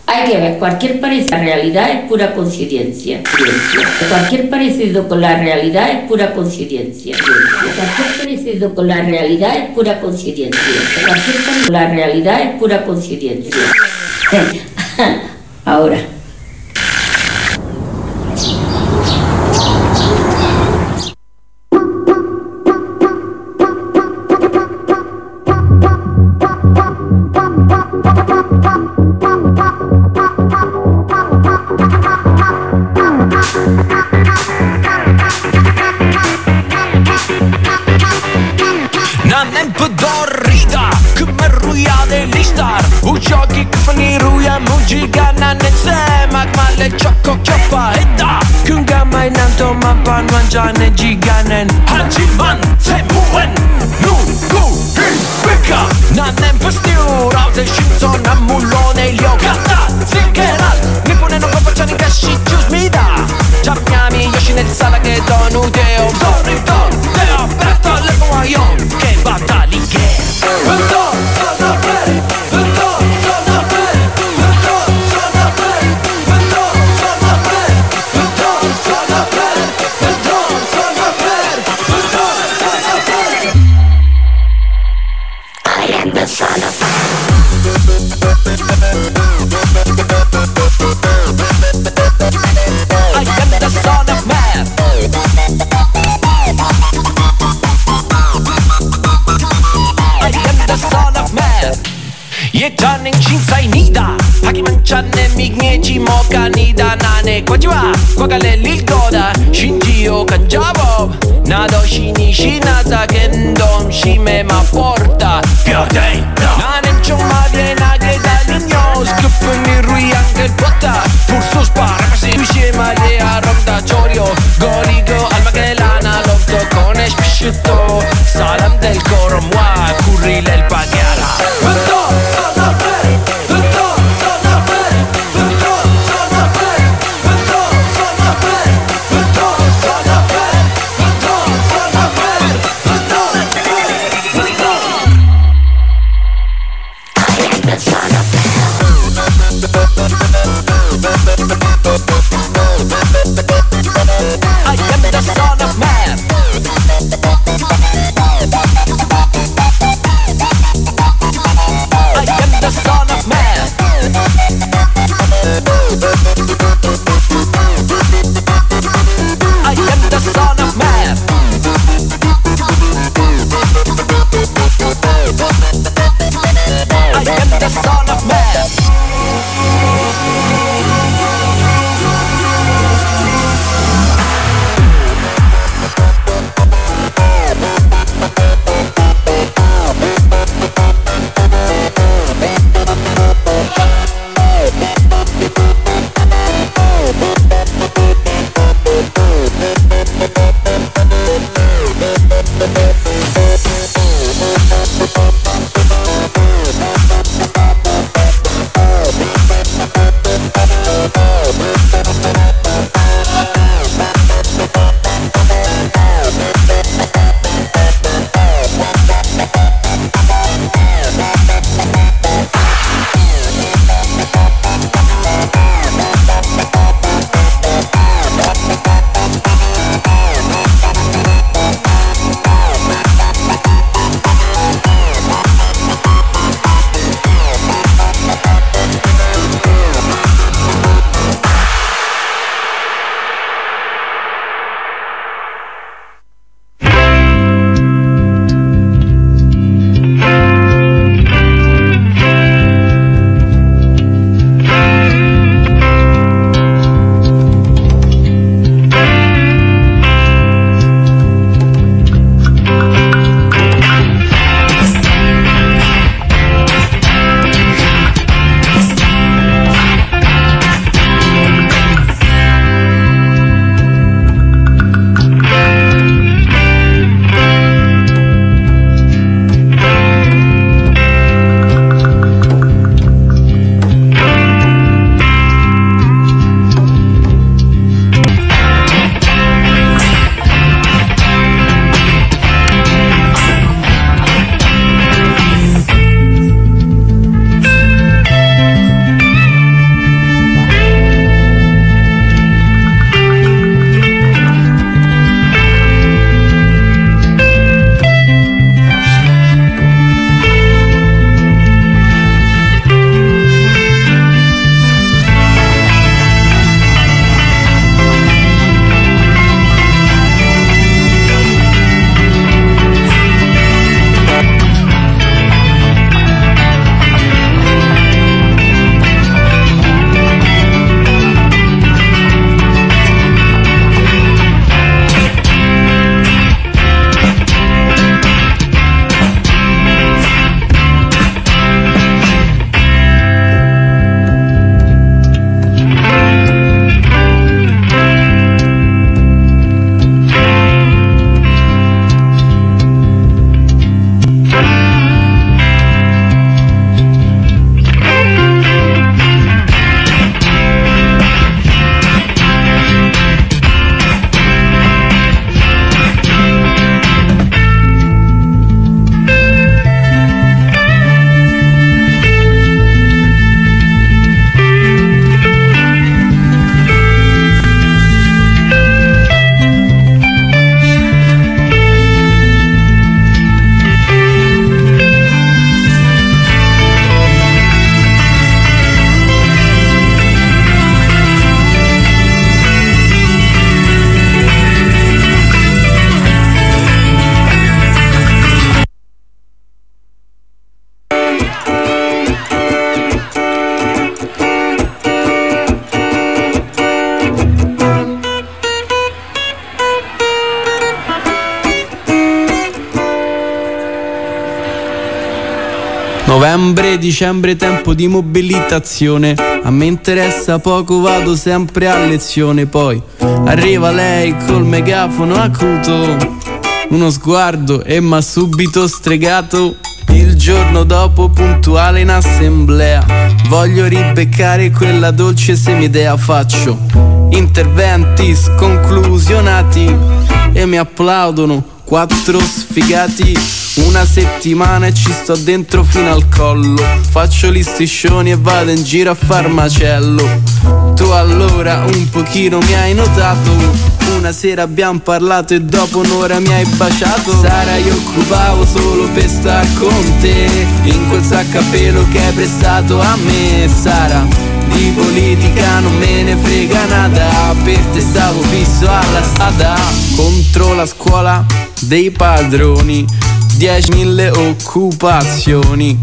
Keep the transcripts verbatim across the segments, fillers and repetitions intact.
Hay que ver, cualquier parecido con la realidad es pura coincidencia. Cualquier parecido con la realidad es pura coincidencia. Cualquier parecido con la realidad es pura coincidencia. Cualquier parecido con la realidad es pura coincidencia. Ahora. Jane Giganen 하지만 세무엔 누구입니까? 나는 불스티우 라우드 신선한 물러내려 갔다 지게란 니보내는 것보다는 가시 주스입니다 자루냐미 여신의 사랑했던 우대요 소리던 내 앞에서 레고와 영계 바탈리게 흔들어 서너베리 흔들어 서너베리 흔들어 서너베리 흔들어 서너베리 흔들어 서너베리 I am the son of I am the son of man. I am the son of man. 예전엔 신사입니다. 하기만 찾네 미개지 못가니다 나네 과지와 과갈래 릴거다 신지오 간잡업 나도 신이 신하다 겐돔 심해 마포르타 뼈대 나는 정말에 나게 달린 요 스크프니 루이앙글 보다 불소스 바라마시 위시에 말에 아름다 조려 거리고 알마겔라나 롭도 코네시 피슈토 사람 될 거름와 구리를 빠게라 Novembre, dicembre, tempo di mobilitazione. A me interessa poco, vado sempre a lezione. Poi arriva lei col megafono acuto, uno sguardo e m'ha subito stregato. Il giorno dopo puntuale in assemblea, voglio ribeccare quella dolce semidea. Faccio interventi sconclusionati e mi applaudono quattro sfigati. Una settimana e ci sto dentro fino al collo. Faccio gli striscioni e vado in giro a far macello. Tu allora un pochino mi hai notato. Una sera abbiamo parlato e dopo un'ora mi hai baciato. Sara, io occupavo solo per star con te, in quel sacco a pelo che hai prestato a me. Sara, di politica non me ne frega nada, per te stavo fisso alla strada. Contro la scuola dei padroni, diecimila occupazioni.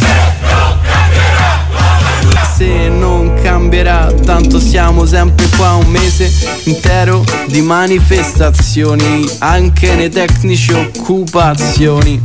Se non cambierà, tanto siamo sempre qua un mese intero di manifestazioni, anche nei tecnici occupazioni.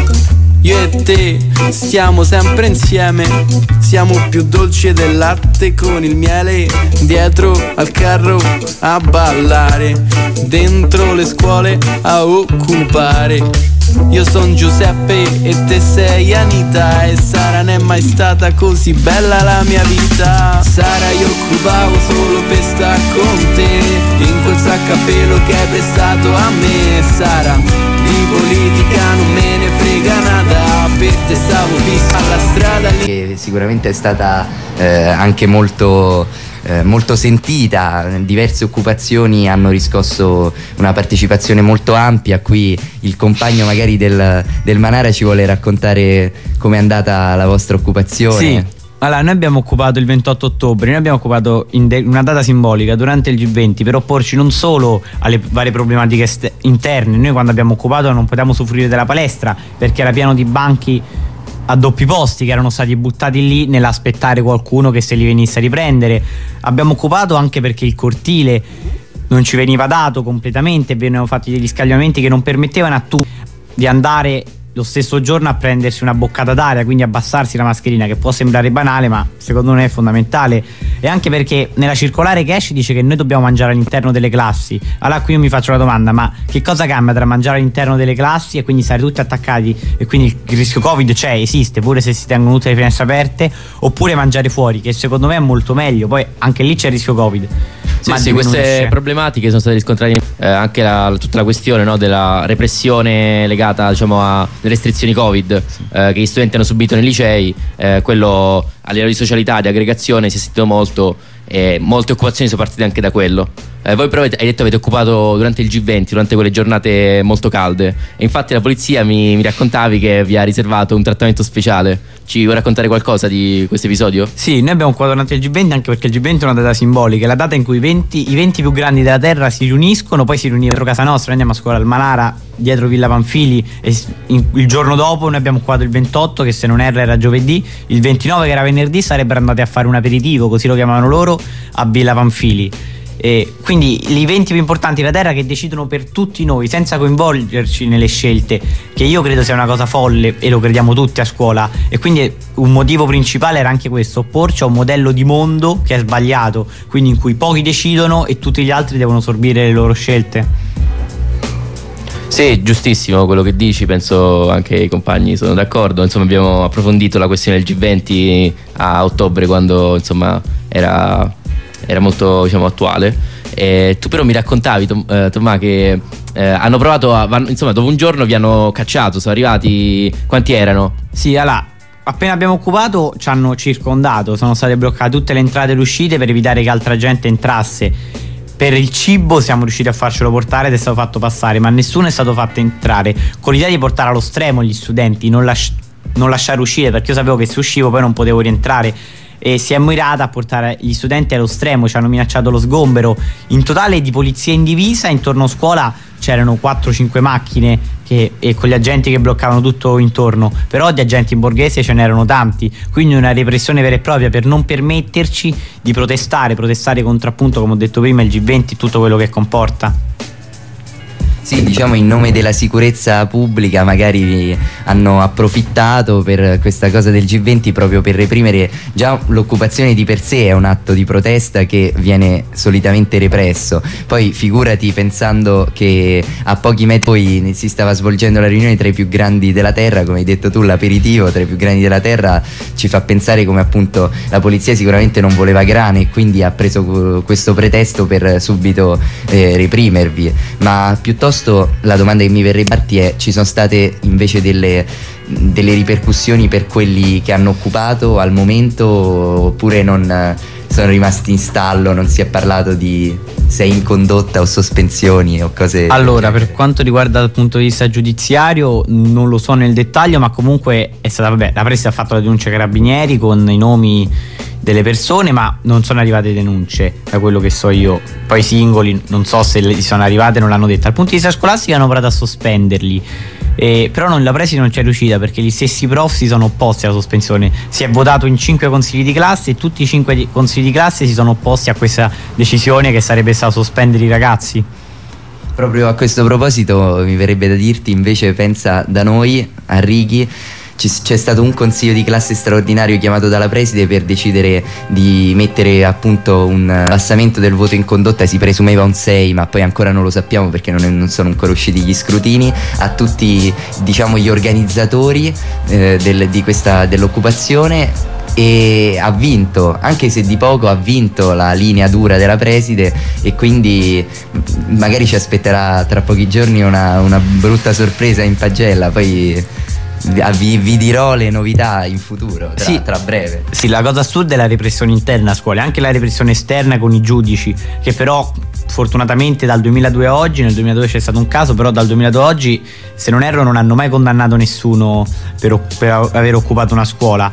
Io e te stiamo sempre insieme, siamo più dolci del latte con il miele, dietro al carro a ballare, dentro le scuole a occupare. Io son Giuseppe e te sei Anita, e Sara non è mai stata così bella la mia vita. Sara, io occupavo solo per star con te, in quel sacco a pelo che hai prestato a me. Sara, di politica non me ne frega nada, per te stavo fisso alla strada lì. Che sicuramente è stata eh, anche molto Eh, molto sentita, diverse occupazioni hanno riscosso una partecipazione molto ampia. Qui il compagno magari del, del Manara ci vuole raccontare com'è andata la vostra occupazione. Sì, allora noi abbiamo occupato il ventotto ottobre, noi abbiamo occupato in de- una data simbolica durante il G venti per opporci non solo alle varie problematiche est- interne. Noi quando abbiamo occupato non potevamo usufruire della palestra perché era pieno di banchi a doppi posti che erano stati buttati lì nell'aspettare qualcuno che se li venisse a riprendere. Abbiamo occupato anche perché il cortile non ci veniva dato completamente, venivano fatti degli scagliamenti che non permettevano a tutti di andare lo stesso giorno a prendersi una boccata d'aria, quindi abbassarsi la mascherina, che può sembrare banale ma secondo me è fondamentale. E anche perché nella circolare che esce dice che noi dobbiamo mangiare all'interno delle classi. Allora qui io mi faccio la domanda: ma che cosa cambia tra mangiare all'interno delle classi e quindi stare tutti attaccati e quindi il rischio Covid c'è, esiste pure se si tengono tutte le finestre aperte, oppure mangiare fuori, che secondo me è molto meglio. Poi anche lì c'è il rischio Covid. Sì, sì, queste problematiche sono state riscontrate eh, anche la, tutta la questione, no, della repressione legata, diciamo, a restrizioni Covid eh, che gli studenti hanno subito nei licei, eh, quello a livello di socialità, di aggregazione si è sentito molto, e molte occupazioni sono partite anche da quello. Eh, voi però avete, hai detto avete occupato durante il G venti, durante quelle giornate molto calde, e infatti la polizia mi, mi raccontavi che vi ha riservato un trattamento speciale. Ci vuoi raccontare qualcosa di questo episodio? Sì, noi abbiamo occupato durante il G venti anche perché il G venti è una data simbolica, è la data in cui venti, i venti più grandi della terra si riuniscono, poi si riunivano dietro casa nostra. Noi andiamo a scuola al Manara, dietro Villa Panfili, e in, il giorno dopo noi abbiamo occupato il ventotto, che se non erro era giovedì, il ventinove che era venerdì sarebbero andati a fare un aperitivo, così lo chiamavano loro, a Villa Panfili. E quindi gli eventi più importanti della terra che decidono per tutti noi senza coinvolgerci nelle scelte, che io credo sia una cosa folle e lo crediamo tutti a scuola. E quindi un motivo principale era anche questo: opporci a un modello di mondo che è sbagliato, quindi in cui pochi decidono e tutti gli altri devono sorbire le loro scelte. Sì, giustissimo quello che dici, penso anche i compagni sono d'accordo. Insomma, abbiamo approfondito la questione del G venti a ottobre, quando insomma era era molto, diciamo, attuale. E tu però mi raccontavi, Tom, eh, Tomà, che eh, hanno provato a, insomma, dopo un giorno vi hanno cacciato, sono arrivati, quanti erano? Sì, allora, appena abbiamo occupato ci hanno circondato, sono state bloccate tutte le entrate e le uscite per evitare che altra gente entrasse. Per il cibo siamo riusciti a farcelo portare ed è stato fatto passare, ma nessuno è stato fatto entrare, con l'idea di portare allo stremo gli studenti, non, lasci- non lasciare uscire, perché io sapevo che se uscivo poi non potevo rientrare. E si è mirata a portare gli studenti allo stremo, ci hanno minacciato lo sgombero. In totale di polizia in divisa intorno a scuola c'erano quattro cinque macchine che, e con gli agenti che bloccavano tutto intorno, però di agenti in borghese ce n'erano tanti, quindi una repressione vera e propria per non permetterci di protestare, protestare contro, appunto, come ho detto prima, il G venti e tutto quello che comporta. Sì, diciamo in nome della sicurezza pubblica magari hanno approfittato per questa cosa del G venti proprio per reprimere. Già l'occupazione di per sé è un atto di protesta che viene solitamente represso, poi figurati pensando che a pochi metri poi si stava svolgendo la riunione tra i più grandi della terra, come hai detto tu, l'aperitivo tra i più grandi della terra ci fa pensare come appunto la polizia sicuramente non voleva grane e quindi ha preso questo pretesto per subito eh, reprimervi. Ma piuttosto la domanda che mi verrebbe a farti è: ci sono state invece delle, delle ripercussioni per quelli che hanno occupato al momento, oppure non sono rimasti in stallo, non si è parlato di sei in condotta o sospensioni o cose? Allora, per quanto riguarda dal punto di vista giudiziario non lo so nel dettaglio, ma comunque è stata, vabbè, la Preside ha fatto la denuncia ai carabinieri con i nomi delle persone, ma non sono arrivate denunce da quello che so io. Poi i singoli non so se le sono arrivate, non l'hanno detto. Dal punto di vista scolastico hanno provato a sospenderli, eh, però non, la Preside non ci è riuscita perché gli stessi prof si sono opposti alla sospensione. Si è votato in cinque consigli di classe e tutti i cinque consigli di classe si sono opposti a questa decisione che sarebbe stato sospendere i ragazzi. Proprio a questo proposito mi verrebbe da dirti invece, pensa da noi a Righi c'è stato un consiglio di classe straordinario chiamato dalla Preside per decidere di mettere appunto un abbassamento del voto in condotta, si presumeva un sei ma poi ancora non lo sappiamo perché non, è, non sono ancora usciti gli scrutini, a tutti diciamo gli organizzatori eh, del, di questa, dell'occupazione, e ha vinto, anche se di poco, ha vinto la linea dura della Preside e quindi magari ci aspetterà tra pochi giorni una, una brutta sorpresa in pagella. Poi Vi, vi dirò le novità in futuro, tra, sì, tra breve. Sì, la cosa assurda è la repressione interna a scuola, anche la repressione esterna con i giudici, che però fortunatamente dal duemiladue a oggi, nel duemiladue c'è stato un caso, però dal duemiladue a oggi, se non erro, non hanno mai condannato nessuno per, per aver occupato una scuola.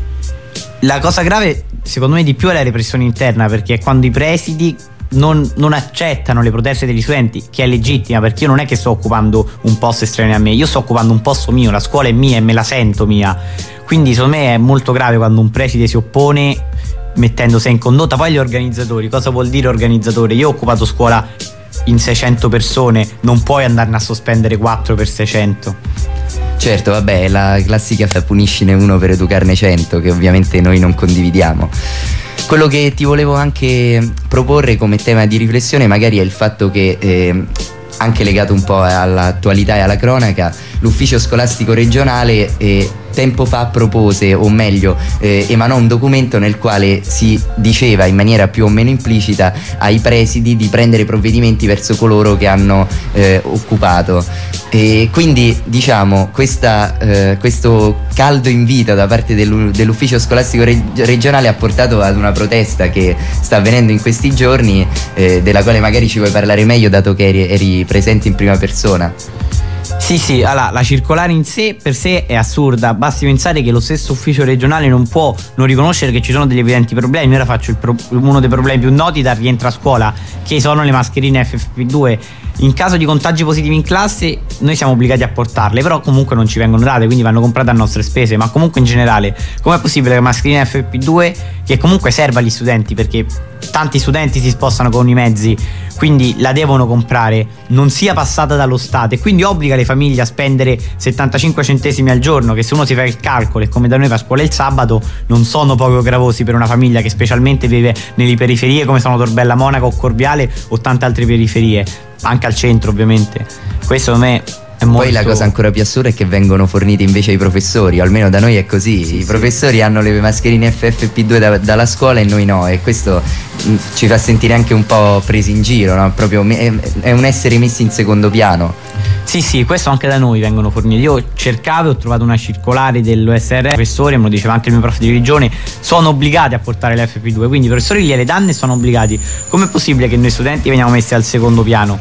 La cosa grave secondo me di più è la repressione interna, perché è quando i presidi Non, non accettano le proteste degli studenti, che è legittima, perché io non è che sto occupando un posto estraneo a me, io sto occupando un posto mio, la scuola è mia e me la sento mia. Quindi secondo me è molto grave quando un preside si oppone mettendo sé in condotta. Poi gli organizzatori, cosa vuol dire organizzatore? Io ho occupato scuola in seicento persone, non puoi andarne a sospendere quattro per seicento. Certo, vabbè, la classica puniscine uno per educarne cento, che ovviamente noi non condividiamo. Quello che ti volevo anche proporre come tema di riflessione magari è il fatto che, eh, anche legato un po' all'attualità e alla cronaca, l'ufficio scolastico regionale eh, tempo fa propose, o meglio eh, emanò un documento nel quale si diceva in maniera più o meno implicita ai presidi di prendere provvedimenti verso coloro che hanno eh, occupato. E quindi diciamo questa, eh, questo caldo invito da parte dell'ufficio scolastico reg- regionale ha portato ad una protesta che sta avvenendo in questi giorni, eh, della quale magari ci vuoi parlare meglio dato che eri, eri presente in prima persona. Sì, sì, allora, la circolare in sé per sé è assurda, basti pensare che lo stesso ufficio regionale non può non riconoscere che ci sono degli evidenti problemi. Ora faccio il pro- uno dei problemi più noti da rientro a scuola, che sono le mascherine F F P due. In caso di contagi positivi in classe noi siamo obbligati a portarle, però comunque non ci vengono date, quindi vanno comprate a nostre spese. Ma comunque in generale, com'è possibile che la mascherina F F P due, che comunque serve agli studenti, perché tanti studenti si spostano con i mezzi, quindi la devono comprare, non sia passata dallo Stato, e quindi obbliga le famiglie a spendere settantacinque centesimi al giorno, che se uno si fa il calcolo, e come da noi va a scuola il sabato, non sono poco gravosi per una famiglia che specialmente vive nelle periferie come sono Torbella Monaca o Corviale o tante altre periferie, anche al centro ovviamente. Questo a me è molto... Poi la cosa ancora più assurda è che vengono forniti invece ai professori, o almeno da noi è così, sì, i sì. professori hanno le mascherine F F P due da, dalla scuola e noi no, e questo mh, ci fa sentire anche un po' presi in giro, no? Proprio è, è un essere messi in secondo piano. Sì, sì, questo anche da noi vengono forniti. Io cercavo e ho trovato una circolare dell'O S R, professori, me lo diceva anche il mio prof di religione, sono obbligati a portare le F P due, quindi i professori gliele danno e sono obbligati. Com'è possibile che noi studenti veniamo messi al secondo piano?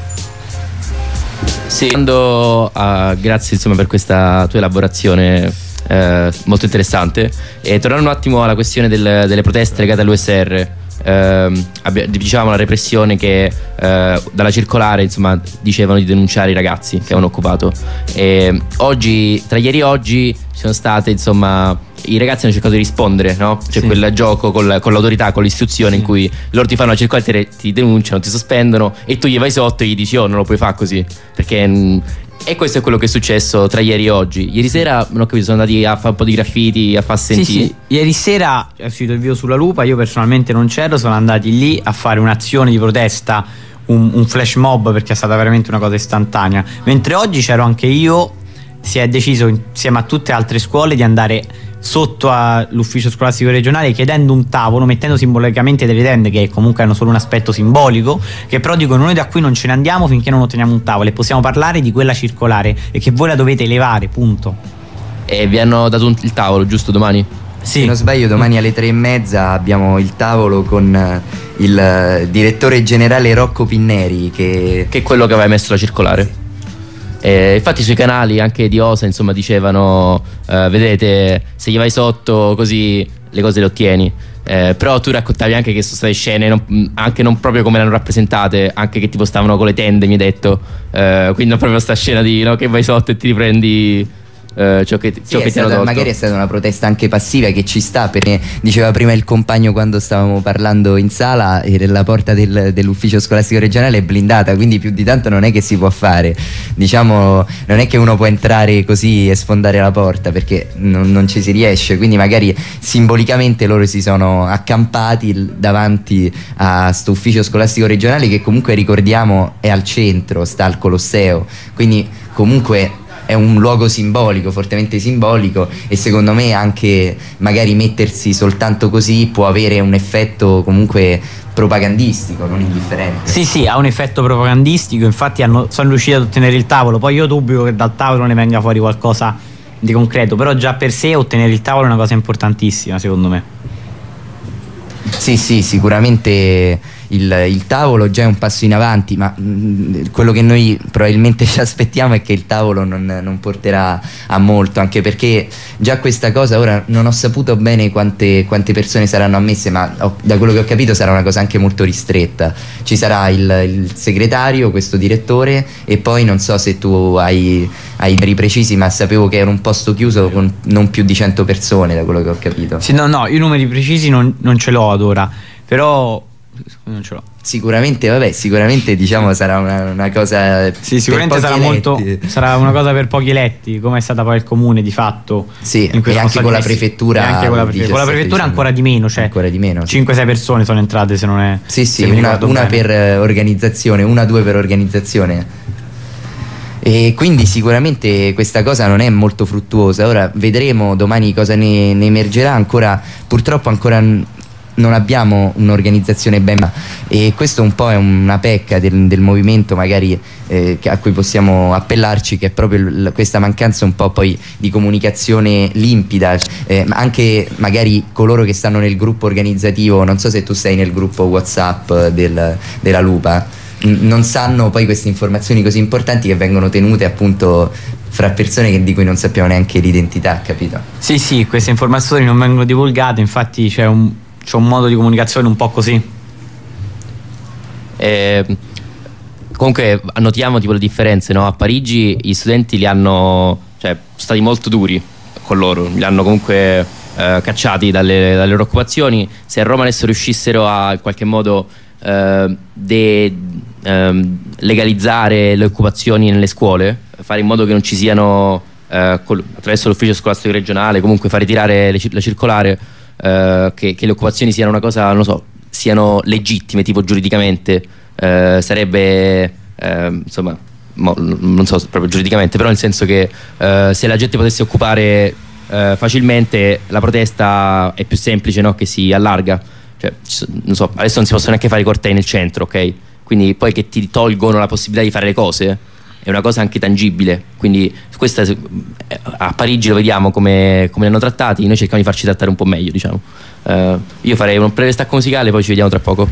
Sì, uh, grazie insomma per questa tua elaborazione eh, molto interessante. E tornando un attimo alla questione del, delle proteste legate all'U S R, eh, diciamo la repressione che eh, dalla circolare insomma dicevano di denunciare i ragazzi che avevano occupato, e oggi, tra ieri e oggi ci sono state insomma i ragazzi hanno cercato di rispondere, no? C'è sì. quel gioco con, la, con l'autorità, con l'istituzione, sì. in cui loro ti fanno la circolare, ti denunciano, ti sospendono e tu gli vai sotto e gli dici oh non lo puoi fare così, perché mh, e questo è quello che è successo tra ieri e oggi. Ieri sera non ho capito, sono andati a fare un po' di graffiti, a far sentire. Sì, sì. Ieri sera è uscito il video sulla Lupa, io personalmente non c'ero, sono andati lì a fare un'azione di protesta, un, un flash mob, perché è stata veramente una cosa istantanea. Mentre oggi c'ero anche io, si è deciso insieme a tutte le altre scuole di andare sotto all'ufficio scolastico regionale chiedendo un tavolo, mettendo simbolicamente delle tende che comunque hanno solo un aspetto simbolico, che però dicono noi da qui non ce ne andiamo finché non otteniamo un tavolo e possiamo parlare di quella circolare e che voi la dovete elevare, punto. E vi hanno dato un, il tavolo giusto domani? Sì. Se non sbaglio domani alle tre e mezza abbiamo il tavolo con il direttore generale Rocco Pinneri, che, che è quello che aveva messo la circolare. Eh, infatti sui canali anche di Osa insomma dicevano eh, vedete, se gli vai sotto così le cose le ottieni, eh, però tu raccontavi anche che sono state scene non, anche non proprio come le hanno rappresentate, anche che tipo stavano con le tende, mi hai detto, eh, quindi non proprio sta scena di no, che vai sotto e ti riprendi Uh, ciò che, sì, ciò che stata, ti hanno magari è stata una protesta anche passiva che ci sta, perché diceva prima il compagno quando stavamo parlando in sala e la porta del, dell'ufficio scolastico regionale è blindata, quindi più di tanto non è che si può fare, diciamo, non è che uno può entrare così e sfondare la porta perché non, non ci si riesce, quindi magari simbolicamente loro si sono accampati davanti a sto ufficio scolastico regionale che comunque ricordiamo è al centro, sta al Colosseo, quindi comunque è un luogo simbolico, fortemente simbolico, e secondo me anche magari mettersi soltanto così può avere un effetto comunque propagandistico, non indifferente. Sì, sì, ha un effetto propagandistico, infatti hanno, sono riusciti ad ottenere il tavolo, poi io dubito che dal tavolo ne venga fuori qualcosa di concreto, però già per sé ottenere il tavolo è una cosa importantissima, secondo me. Sì, sì, sicuramente il, il tavolo già è un passo in avanti, ma mh, quello che noi probabilmente ci aspettiamo è che il tavolo non, non porterà a molto, anche perché già questa cosa, ora non ho saputo bene quante, quante persone saranno ammesse, ma ho, da quello che ho capito sarà una cosa anche molto ristretta. Ci sarà il, il segretario, questo direttore, e poi non so se tu hai, hai numeri precisi, ma sapevo che era un posto chiuso con non più di cento persone, da quello che ho capito. Sì, no, no, i numeri precisi non, non ce l'ho ad ora, però non ce l'ho. Sicuramente, vabbè, sicuramente diciamo sarà una, una cosa. Sì, sicuramente sarà eletti. molto. Sarà una cosa per pochi eletti, come è stata poi il comune di fatto. Sì, in e anche con la prefettura. Anche con la prefettura, con la prefettura ancora di meno, cioè ancora di meno. cinque sei persone sono entrate, se non è. Sì, sì, una, una per organizzazione, una due per organizzazione. E quindi sicuramente questa cosa non è molto fruttuosa. Ora vedremo domani cosa ne, ne emergerà. Ancora, purtroppo ancora non abbiamo un'organizzazione ben, e questo un po' è una pecca del, del movimento magari eh, a cui possiamo appellarci, che è proprio l- questa mancanza un po' poi di comunicazione limpida, eh, anche magari coloro che stanno nel gruppo organizzativo, non so se tu sei nel gruppo WhatsApp del, della Lupa, non sanno poi queste informazioni così importanti che vengono tenute appunto fra persone che, di cui non sappiamo neanche l'identità, capito? Sì, sì, queste informazioni non vengono divulgate, infatti c'è un, c'è un modo di comunicazione un po' così. Eh, comunque notiamo tipo le differenze, no? A Parigi gli studenti li hanno, cioè, stati molto duri con loro, li hanno comunque eh, cacciati dalle, dalle loro occupazioni. Se a Roma adesso riuscissero a in qualche modo eh, de, eh, legalizzare le occupazioni nelle scuole, fare in modo che non ci siano eh, col, attraverso l'ufficio scolastico regionale, comunque fare tirare le, la circolare, eh, che, che le occupazioni siano una cosa, non lo so, siano legittime tipo giuridicamente, eh, sarebbe eh, insomma mo, non so proprio giuridicamente, però nel senso che eh, se la gente potesse occupare eh, facilmente, la protesta è più semplice, no? Che si allarga, cioè, non so, adesso non si possono neanche fare i cortei nel centro, ok? Quindi poi che ti tolgono la possibilità di fare le cose è una cosa anche tangibile, quindi questa, a Parigi lo vediamo come, come li hanno trattati, noi cerchiamo di farci trattare un po' meglio, diciamo. Uh, io farei un breve stacco musicale, poi ci vediamo tra poco.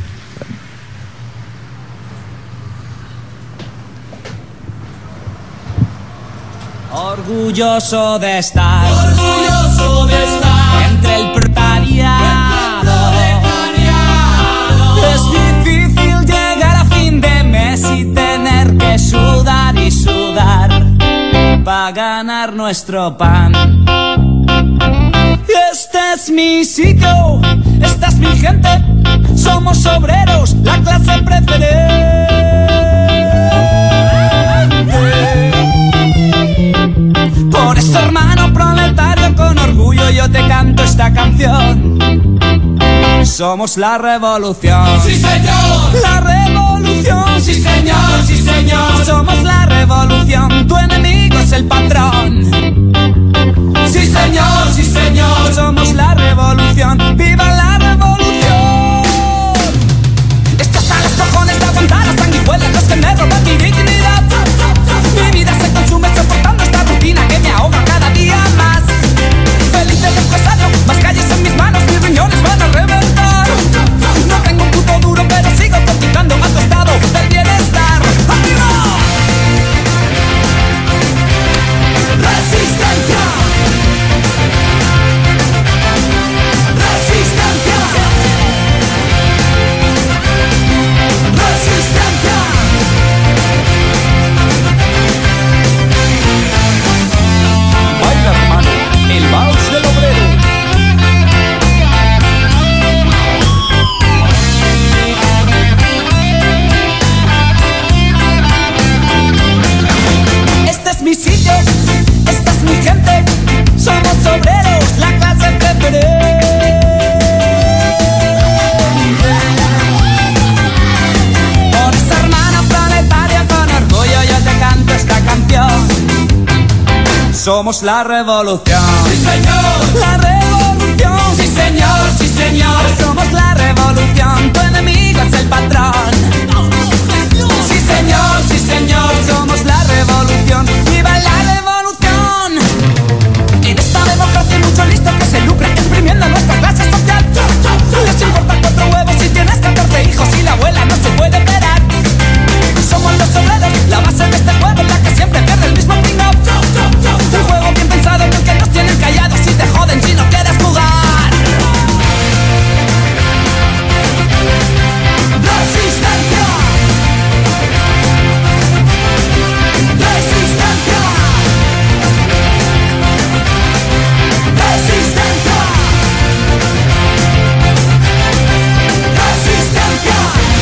Orgulloso de estar, orgulloso de estar entre el proletariado. Es difícil llegar a fin de mes y tener que sudar y sudar para ganar nuestro pan. Este es mi sitio, esta es mi gente, somos obreros, la clase preferente. Por eso, hermano proletario, con orgullo yo te canto esta canción. Somos la revolución. Sí, señor. La revolución. Sí, señor, sí, señor. Somos la revolución, tu enemigo es el patrón. Sí, señor, sí, señor. Somos la revolución, viva la revolución. Esto hasta los cojones de aguantar las sanguijuelas, los que me roban mi dignidad. Mi vida se consume soportando esta rutina que me ahoga cada día más. Feliz de empresario, más calles en mis manos, mis riñones van a reventar. No tengo un puto duro, pero sigo cotizando a tu estado del bienestar. ¡Arriba! Resistencia. Resistencia. Resistencia. Baila, hermano, el vals del obrero. Este es mi sitio, esta es mi gente, somos obreros, la clase preferente. Por esa hermana planetaria, con orgullo yo te canto esta canción. Somos la revolución. Sí, señor. La revolución. Sí, señor, sí, señor. Somos la revolución, tu enemigo es el patrón. Sí, señor, sí, señor. Somos la revolución, viva la revolución. En esta democracia hay mucho listo que se lucra exprimiendo nuestra clase social. Les importa cuatro huevos si tienes catorce hijos y la abuela no se puede esperar. Somos los obreros, la base de este juego en la que siempre pierde el mismo pringao. Un juego bien pensado en el que nos tienen callados y te joden si no quieres jugar. Resistencia. Resistencia. Resistencia. Resistencia.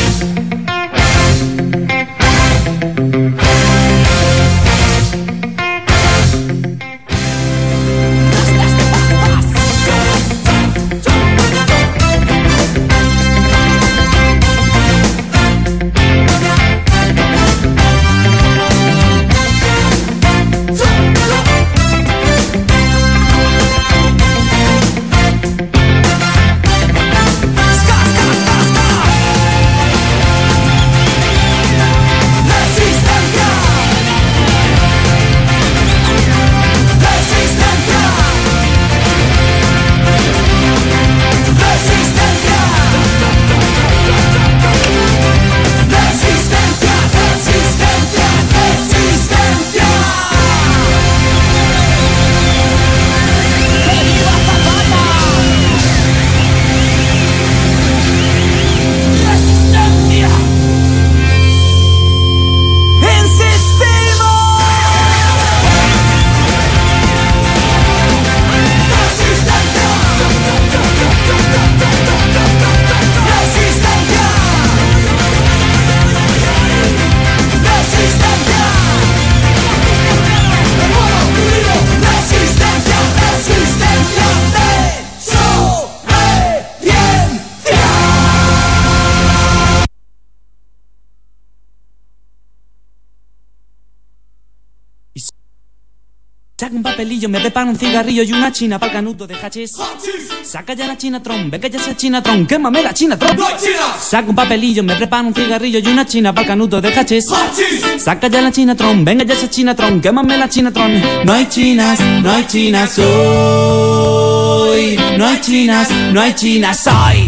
Saca un papelillo, me preparo un cigarrillo y una china pa'l canuto de hachís. Saca ya la chinatron, venga ya esa chinatron, quémame la chinatron. ¡No hay chinas! Saca un papelillo, me preparo un cigarrillo y una china pa'l canuto de hachís. Saca ya la chinatron, venga ya esa chinatron, quémame la chinatron. No hay chinas, no hay chinas hoy. No hay chinas, no hay chinas hoy.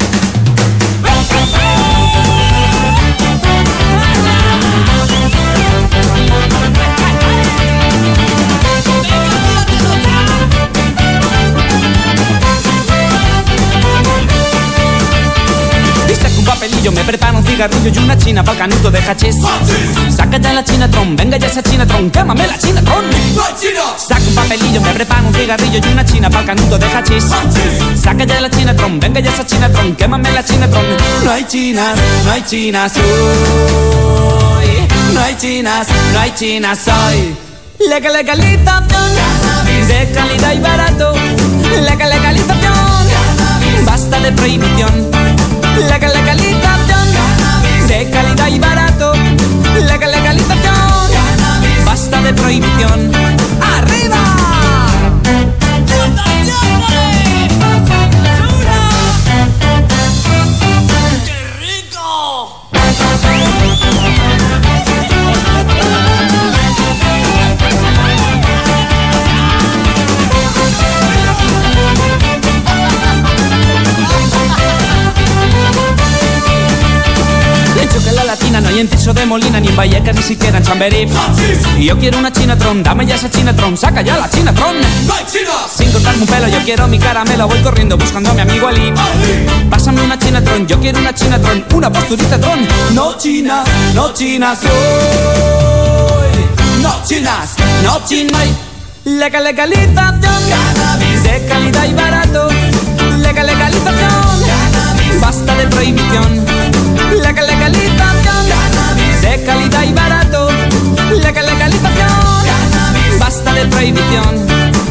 Yo me preparo un cigarrillo y una china pa'l canuto de hachís. Saca ya la chinatron, venga ya esa chinatron, quémame la chinatron. ¡No hay chinas! Saca un papel papelillo, me preparo un cigarrillo y una china pa'l canuto de hachís. Saca ya la chinatron, venga ya esa chinatron, quémame la chinatron. No hay chinas, no hay chinas hoy. No hay chinas, no hay chinas hoy. Legal, legalización, de calidad y barato. Legal, legalización, basta de prohibición. Legal, legalización, de calidad y barato. Legal, legalización, basta de prohibición. ¡Arriba! Que la latina no hay en Tirso de Molina, ni en Vallecas, ni siquiera en Chamberí. Y yo quiero una chinatron, dame ya esa chinatron, saca ya la chinatron. ¡No hay chinas! Sin cortarme un pelo, yo quiero mi caramelo, voy corriendo buscando a mi amigo Ali. Pásame una chinatron, yo quiero una chinatron, una posturita tron. No chinas, no chinas hoy. No chinas, no chinas. Legal, legalización, cannabis de calidad y barato. Legal, legalización, cannabis, basta de prohibición. Legal, legalización, cannabis de calidad y barato. Legal, legalización, cannabis, basta de prohibición.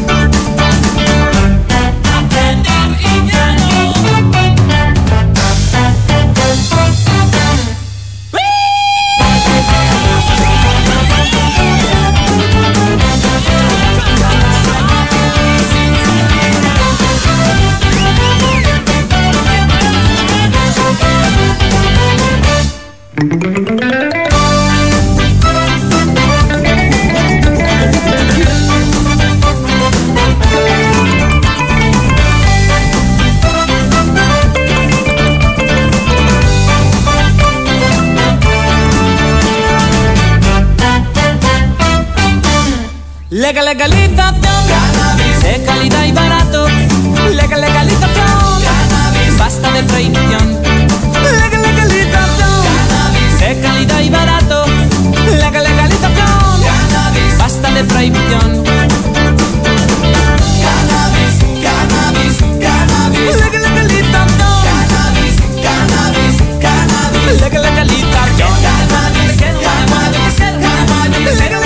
Legal, legalización, cannabis de calidad y barato. Legal, legalización, cannabis, basta de prohibición. Legal, legalización, cannabis de calidad y barato. Legal, legalización, cannabis, basta de prohibición. Cannabis, cannabis, cannabis. Legal, legalización, cannabis, cannabis, cannabis. Legal, legalización, cannabis, cannabis, cannabis. Legal,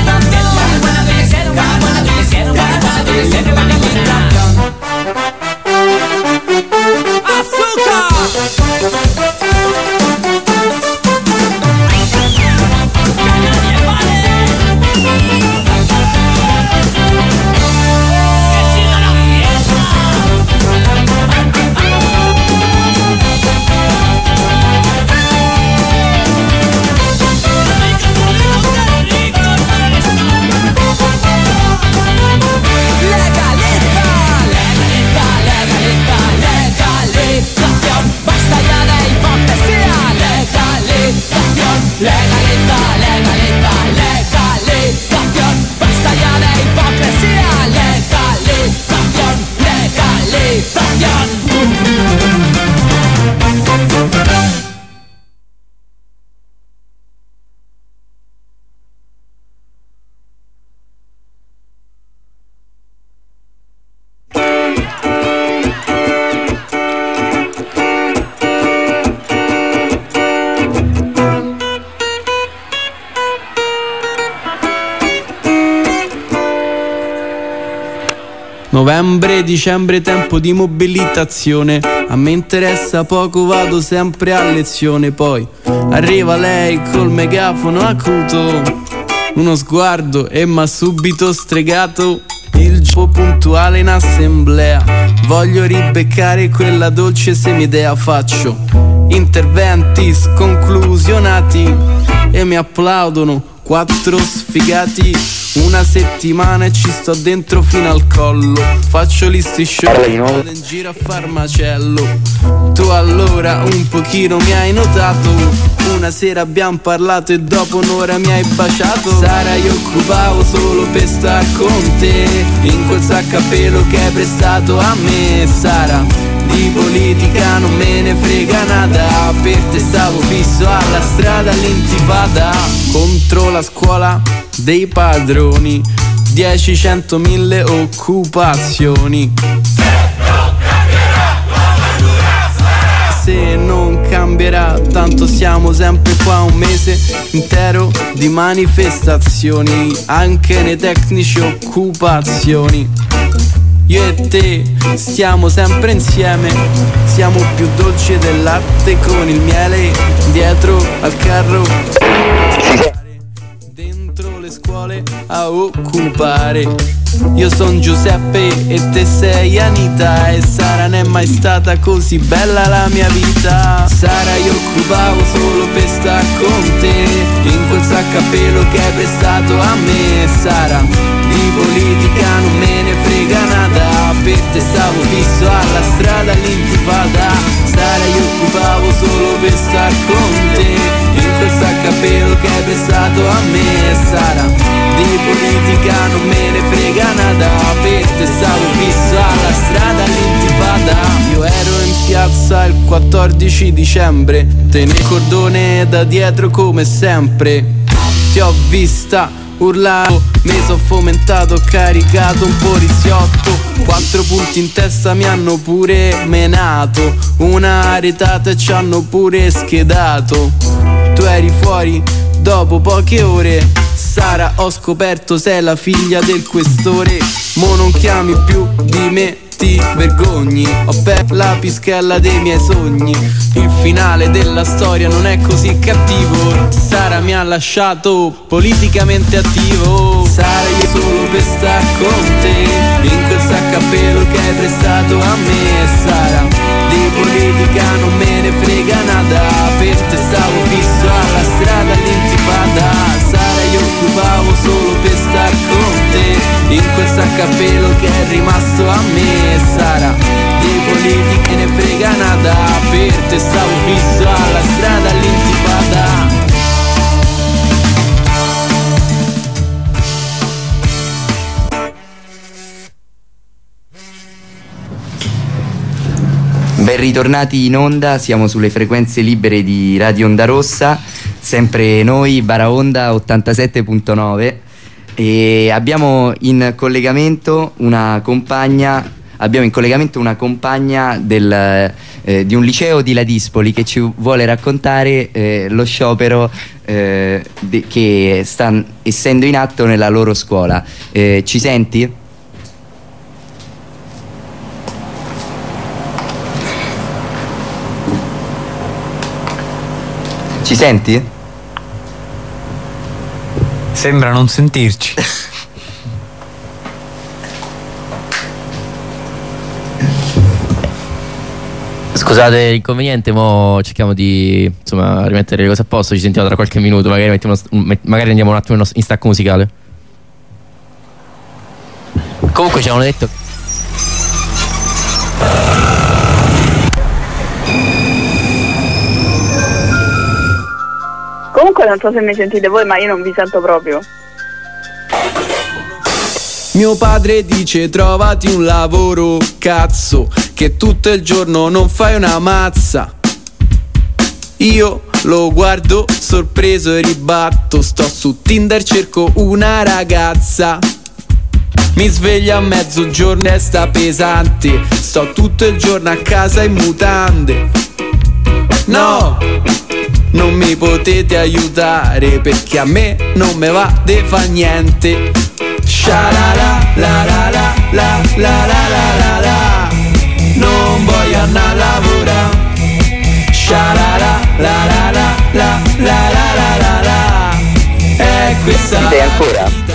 Novembre, dicembre, tempo di mobilitazione. A me interessa poco, vado sempre a lezione. Poi arriva lei col megafono acuto, uno sguardo e m'ha subito stregato. Il gioco puntuale in assemblea, voglio ribeccare quella dolce semidea. Faccio interventi sconclusionati e mi applaudono quattro sfigati. Una settimana e ci sto dentro fino al collo. Faccio gli striscioni, vado in giro a far macello. Tu allora un pochino mi hai notato. Una sera abbiamo parlato e dopo un'ora mi hai baciato. Sara, io occupavo solo per star con te, in quel sacco a pelo che hai prestato a me. Sara, di politica non me ne frega nada, per te stavo fisso alla strada all'intifada. Contro la scuola dei padroni, dieci, cento, mille occupazioni. Se non cambierà, tanto siamo sempre qua un mese intero di manifestazioni, anche nei tecnici occupazioni. Io e te stiamo sempre insieme, siamo più dolci del latte con il miele, dietro al carro, dentro le scuole a occupare. Io son Giuseppe e te sei Anita, e Sara non è mai stata così bella la mia vita. Sara, io occupavo solo per sta con te, in quel sacco a pelo che hai prestato a me. Sara, di politica non me ne frega nada, per te stavo fisso alla strada all'intifada. Sara, io occupavo solo per star con te, in quel sacco a pelo che hai prestato a me. Sara, di politica non me ne frega nada, per te stavo fisso alla strada all'intifada. Io ero in piazza il quattordici dicembre, tene il cordone da dietro come sempre. Ti ho vista urlato, mi so fomentato, ho caricato un poliziotto, quattro punti in testa mi hanno pure menato, una aretata e ci hanno pure schedato. Tu eri fuori dopo poche ore. Sara, ho scoperto sei la figlia del questore, mo non chiami più di me, ti vergogni, ho perso la pischella dei miei sogni. Il finale della storia non è così cattivo, Sara mi ha lasciato politicamente attivo. Sara, io solo per star con te, in quel sacco a pelo che hai prestato a me. Sara, di politica non me ne frega nada, per te stavo fisso alla strada all'intifada. Sara, io occupavo solo per star con te, in quel sacco a pelo che è rimasto a me. Sara, di politica ne frega nada, per te stavo fisso alla strada all'intifada. Ben ritornati in onda, siamo sulle frequenze libere di Radio Onda Rossa, sempre noi, Baraonda ottantasette virgola nove, e abbiamo in collegamento una compagna abbiamo in collegamento una compagna del, eh, di un liceo di Ladispoli che ci vuole raccontare eh, lo sciopero eh, de- che sta essendo in atto nella loro scuola. Eh, ci senti? Ci senti? Sembra non sentirci. Scusate l'inconveniente, mo cerchiamo di insomma rimettere le cose a posto. Ci sentiamo tra qualche minuto, magari, mettiamo uno, magari andiamo un attimo in stacco musicale. Comunque ci avevano detto. Comunque non so se mi sentite voi, ma io non vi sento proprio. Mio padre dice trovati un lavoro, cazzo, che tutto il giorno non fai una mazza. Io lo guardo sorpreso e ribatto, sto su Tinder, cerco una ragazza. Mi sveglio a mezzogiorno e sta pesante, sto tutto il giorno a casa in mutande. No, non mi potete aiutare perché a me non me va de fa niente. Sha-la-la, la-la-la, la-la-la, la-la-la, non voglio andare a lavorare. Sha-la-la, la-la-la, la-la-la, la-la, è questa la vita.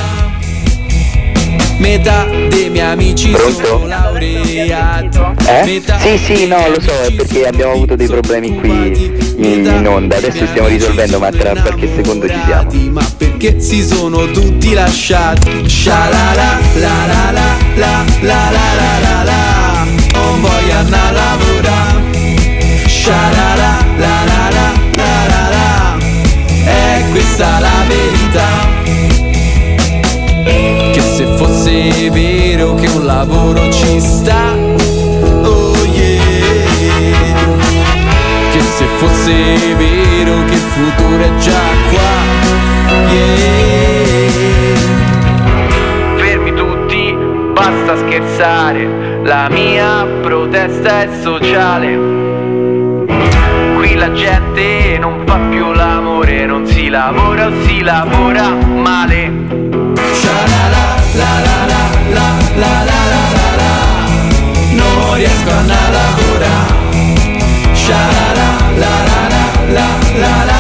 Metà dei miei amici Pronto? sono laureati. Eh? Metà Sì, sì, no, lo so, è perché abbiamo avuto dei problemi qui in, in onda. Adesso stiamo risolvendo, ma tra qualche secondo ci siamo. Ma perché si sono tutti lasciati? Sha-la-la, la-la-la, la-la-la, la-la, non voglio andare a lavorare. Sha-la-la, la-la-la, la-la-la, è questa la verità. Che se fosse vero che un lavoro ci sta, oh yeah, che se fosse vero che il futuro è già qua, yeah. basta scherzare, la mia protesta è sociale. Qui la gente non fa più l'amore, non si lavora o si lavora male. Sha-la-la, la-la-la, la-la-la-la-la-la, non riesco a lavorare. Sha-la-la, la-la-la-la-la-la-la-la.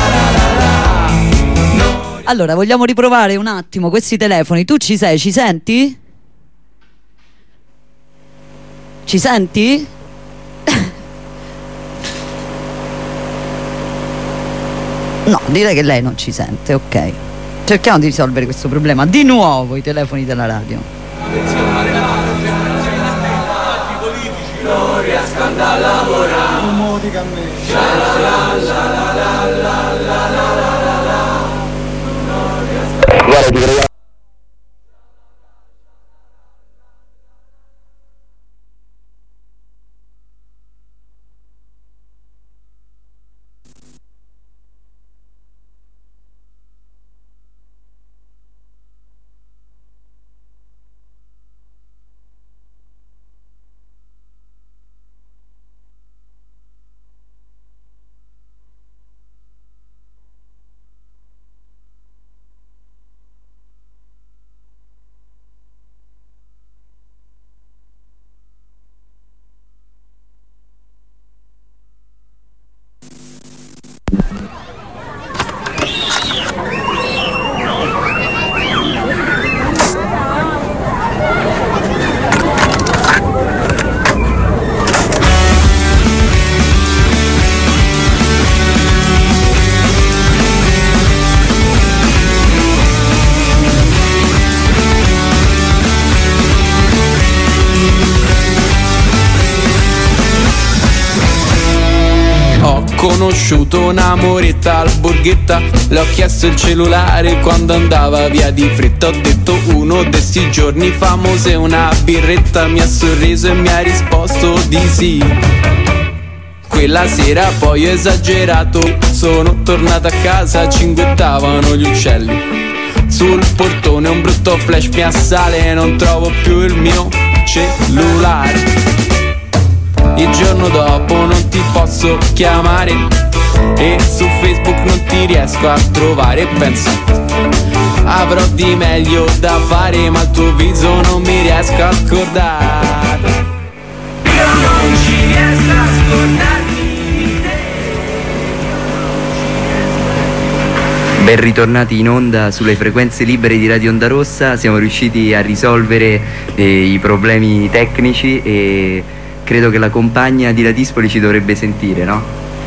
Allora, vogliamo riprovare un attimo questi telefoni. Tu ci sei, ci senti? Ci senti? No, direi che lei non ci sente, ok. Cerchiamo di risolvere questo problema. Di nuovo i telefoni della radio. Non riesco ad andare a lavorare. Non mo dica a me. Guarda, ti prego. Conosciuto una moretta al Borghetta, le ho chiesto il cellulare quando andava via di fretta. Ho detto uno de sti giorni famose una birretta, mi ha sorriso e mi ha risposto di sì. Quella sera poi ho esagerato, sono tornato a casa, cinguettavano gli uccelli. Sul portone un brutto flash mi assale, non trovo più il mio cellulare. Il giorno dopo non ti posso chiamare e su Facebook non ti riesco a trovare. Penso avrò di meglio da fare, ma il tuo viso non mi riesco a scordare. Io non ci riesco a scordarmi di te. Ben ritornati in onda sulle frequenze libere di Radio Onda Rossa. Siamo riusciti a risolvere eh, i problemi tecnici e credo che la compagna di Ladispoli ci dovrebbe sentire, no?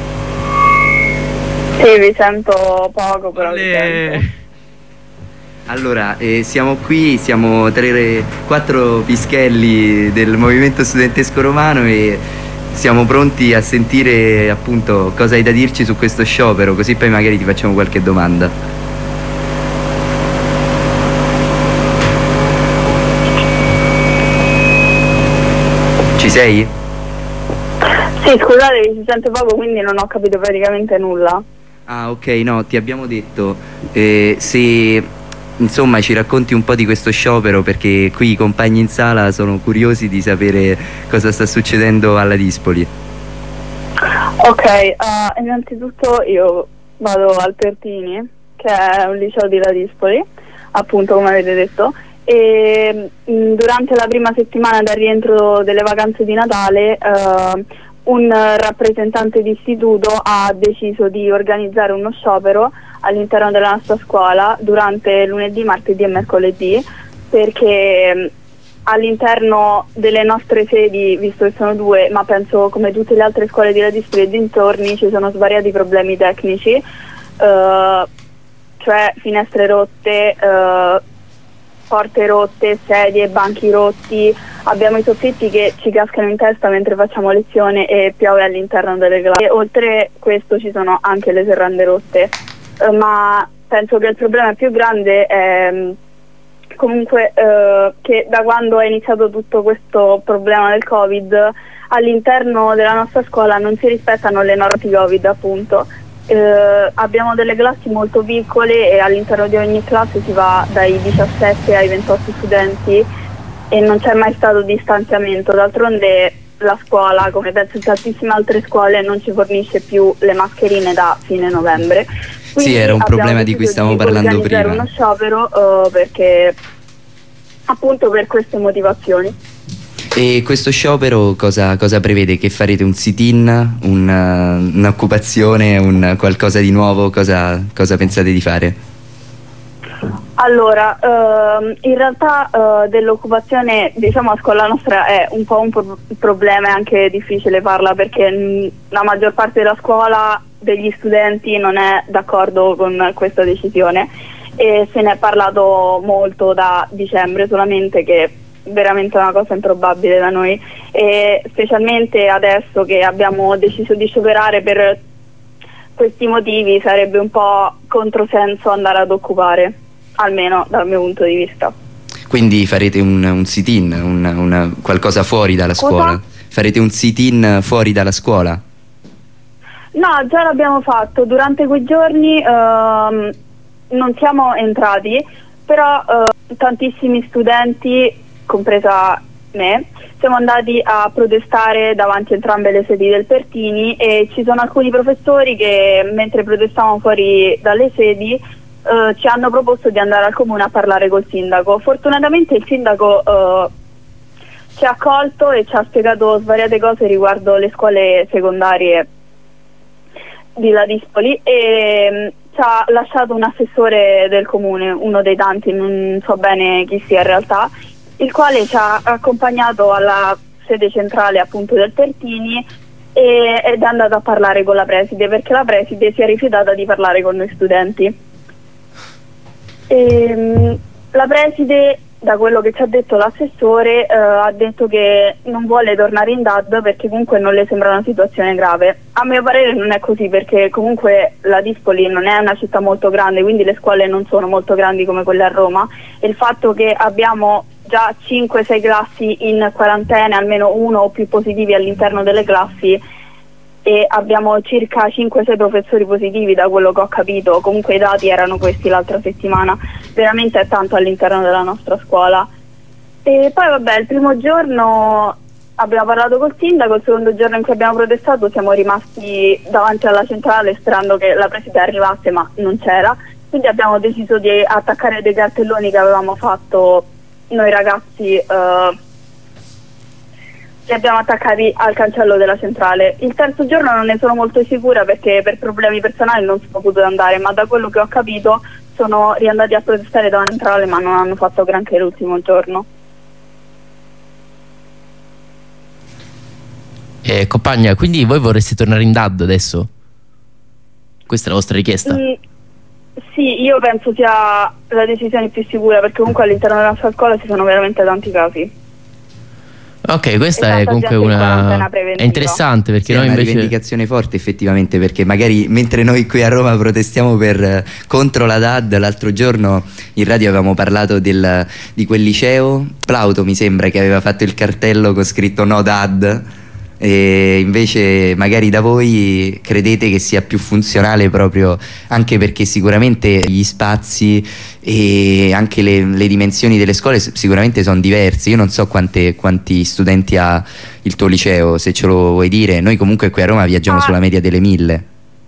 Sì, vi sento poco, però vi sento. Allora, eh, siamo qui, siamo tre, quattro pischelli del movimento studentesco romano e siamo pronti a sentire appunto cosa hai da dirci su questo sciopero, così poi magari ti facciamo qualche domanda. Ci sei? Sì, scusate, si sente poco, quindi non ho capito praticamente nulla. Ah, ok, no, ti abbiamo detto eh, se insomma ci racconti un po' di questo sciopero, perché qui i compagni in sala sono curiosi di sapere cosa sta succedendo alla Dispoli. Ok, uh, innanzitutto io vado al Pertini, che è un liceo di Ladispoli, appunto come avete detto, e mh, durante la prima settimana dal rientro delle vacanze di Natale uh, un rappresentante di istituto ha deciso di organizzare uno sciopero all'interno della nostra scuola durante lunedì, martedì e mercoledì, perché mh, all'interno delle nostre sedi, visto che sono due, ma penso come tutte le altre scuole di Ladispoli e dintorni, ci sono svariati problemi tecnici, uh, cioè finestre rotte, uh, porte rotte, sedie, banchi rotti, abbiamo i soffitti che ci cascano in testa mentre facciamo lezione e piove all'interno delle classi. E oltre questo ci sono anche le serrande rotte, uh, ma penso che il problema più grande è comunque uh, che da quando è iniziato tutto questo problema del Covid all'interno della nostra scuola non si rispettano le norme Covid, appunto. Uh, abbiamo delle classi molto piccole e all'interno di ogni classe si va dai diciassette ai ventotto studenti e non c'è mai stato distanziamento. D'altronde la scuola, come penso in tantissime altre scuole, non ci fornisce più le mascherine da fine novembre. Quindi sì, era un problema di cui stavamo parlando prima. Uno sciopero uh, perché appunto per queste motivazioni. E questo sciopero cosa, cosa prevede? Che farete un sit-in, un, un'occupazione, un qualcosa di nuovo? Cosa, cosa pensate di fare? Allora, uh, in realtà uh, dell'occupazione, diciamo, a scuola nostra è un po' un pro- problema, è anche difficile farla perché mh, la maggior parte della scuola, degli studenti, non è d'accordo con questa decisione e se ne è parlato molto da dicembre, solamente che è veramente una cosa improbabile da noi, e specialmente adesso che abbiamo deciso di scioperare per questi motivi sarebbe un po' controsenso andare ad occupare, almeno dal mio punto di vista. Quindi farete un, un sit-in, un, una, qualcosa fuori dalla Cosa? scuola? Farete un sit-in fuori dalla scuola? No, già l'abbiamo fatto. Durante quei giorni ehm, non siamo entrati, però eh, tantissimi studenti, compresa me, siamo andati a protestare davanti a entrambe le sedi del Pertini e ci sono alcuni professori che mentre protestavamo fuori dalle sedi Uh, ci hanno proposto di andare al comune a parlare col sindaco. Fortunatamente il sindaco uh, ci ha accolto e ci ha spiegato svariate cose riguardo le scuole secondarie di Ladispoli e um, ci ha lasciato un assessore del comune, uno dei tanti, non so bene chi sia in realtà, il quale ci ha accompagnato alla sede centrale appunto del Pertini e, ed è andato a parlare con la preside, perché la preside si è rifiutata di parlare con noi studenti. E, la preside, da quello che ci ha detto l'assessore, eh, ha detto che non vuole tornare in D A D perché comunque non le sembra una situazione grave. A mio parere non è così, perché comunque Ladispoli non è una città molto grande, quindi le scuole non sono molto grandi come quelle a Roma, e il fatto che abbiamo già cinque sei classi in quarantena, almeno uno o più positivi all'interno delle classi, e abbiamo circa cinque sei professori positivi da quello che ho capito, comunque i dati erano questi l'altra settimana, veramente è tanto all'interno della nostra scuola. E poi vabbè, il primo giorno abbiamo parlato col sindaco, il secondo giorno in cui abbiamo protestato siamo rimasti davanti alla centrale sperando che la preside arrivasse, ma non c'era, quindi abbiamo deciso di attaccare dei cartelloni che avevamo fatto noi ragazzi, eh, li abbiamo attaccati al cancello della centrale. Il terzo giorno non ne sono molto sicura perché per problemi personali non sono potuta andare, ma da quello che ho capito sono riandati a protestare davanti alla centrale, ma non hanno fatto granché l'ultimo giorno. Eh, compagna, quindi voi vorreste tornare in D A D adesso? Questa è la vostra richiesta? Mm, sì, io penso sia la decisione più sicura, perché comunque all'interno della nostra scuola ci sono veramente tanti casi. Ok, questa è comunque una è interessante, perché sì, noi è una invece rivendicazione forte effettivamente, perché magari mentre noi qui a Roma protestiamo per contro la D A D, l'altro giorno in radio avevamo parlato del, di quel liceo Plauto, mi sembra, che aveva fatto il cartello con scritto no D A D, e invece magari da voi credete che sia più funzionale, proprio anche perché sicuramente gli spazi e anche le, le dimensioni delle scuole sicuramente sono diverse. Io non so quante, quanti studenti ha il tuo liceo, se ce lo vuoi dire. Noi comunque qui a Roma viaggiamo ah. sulla media delle mille.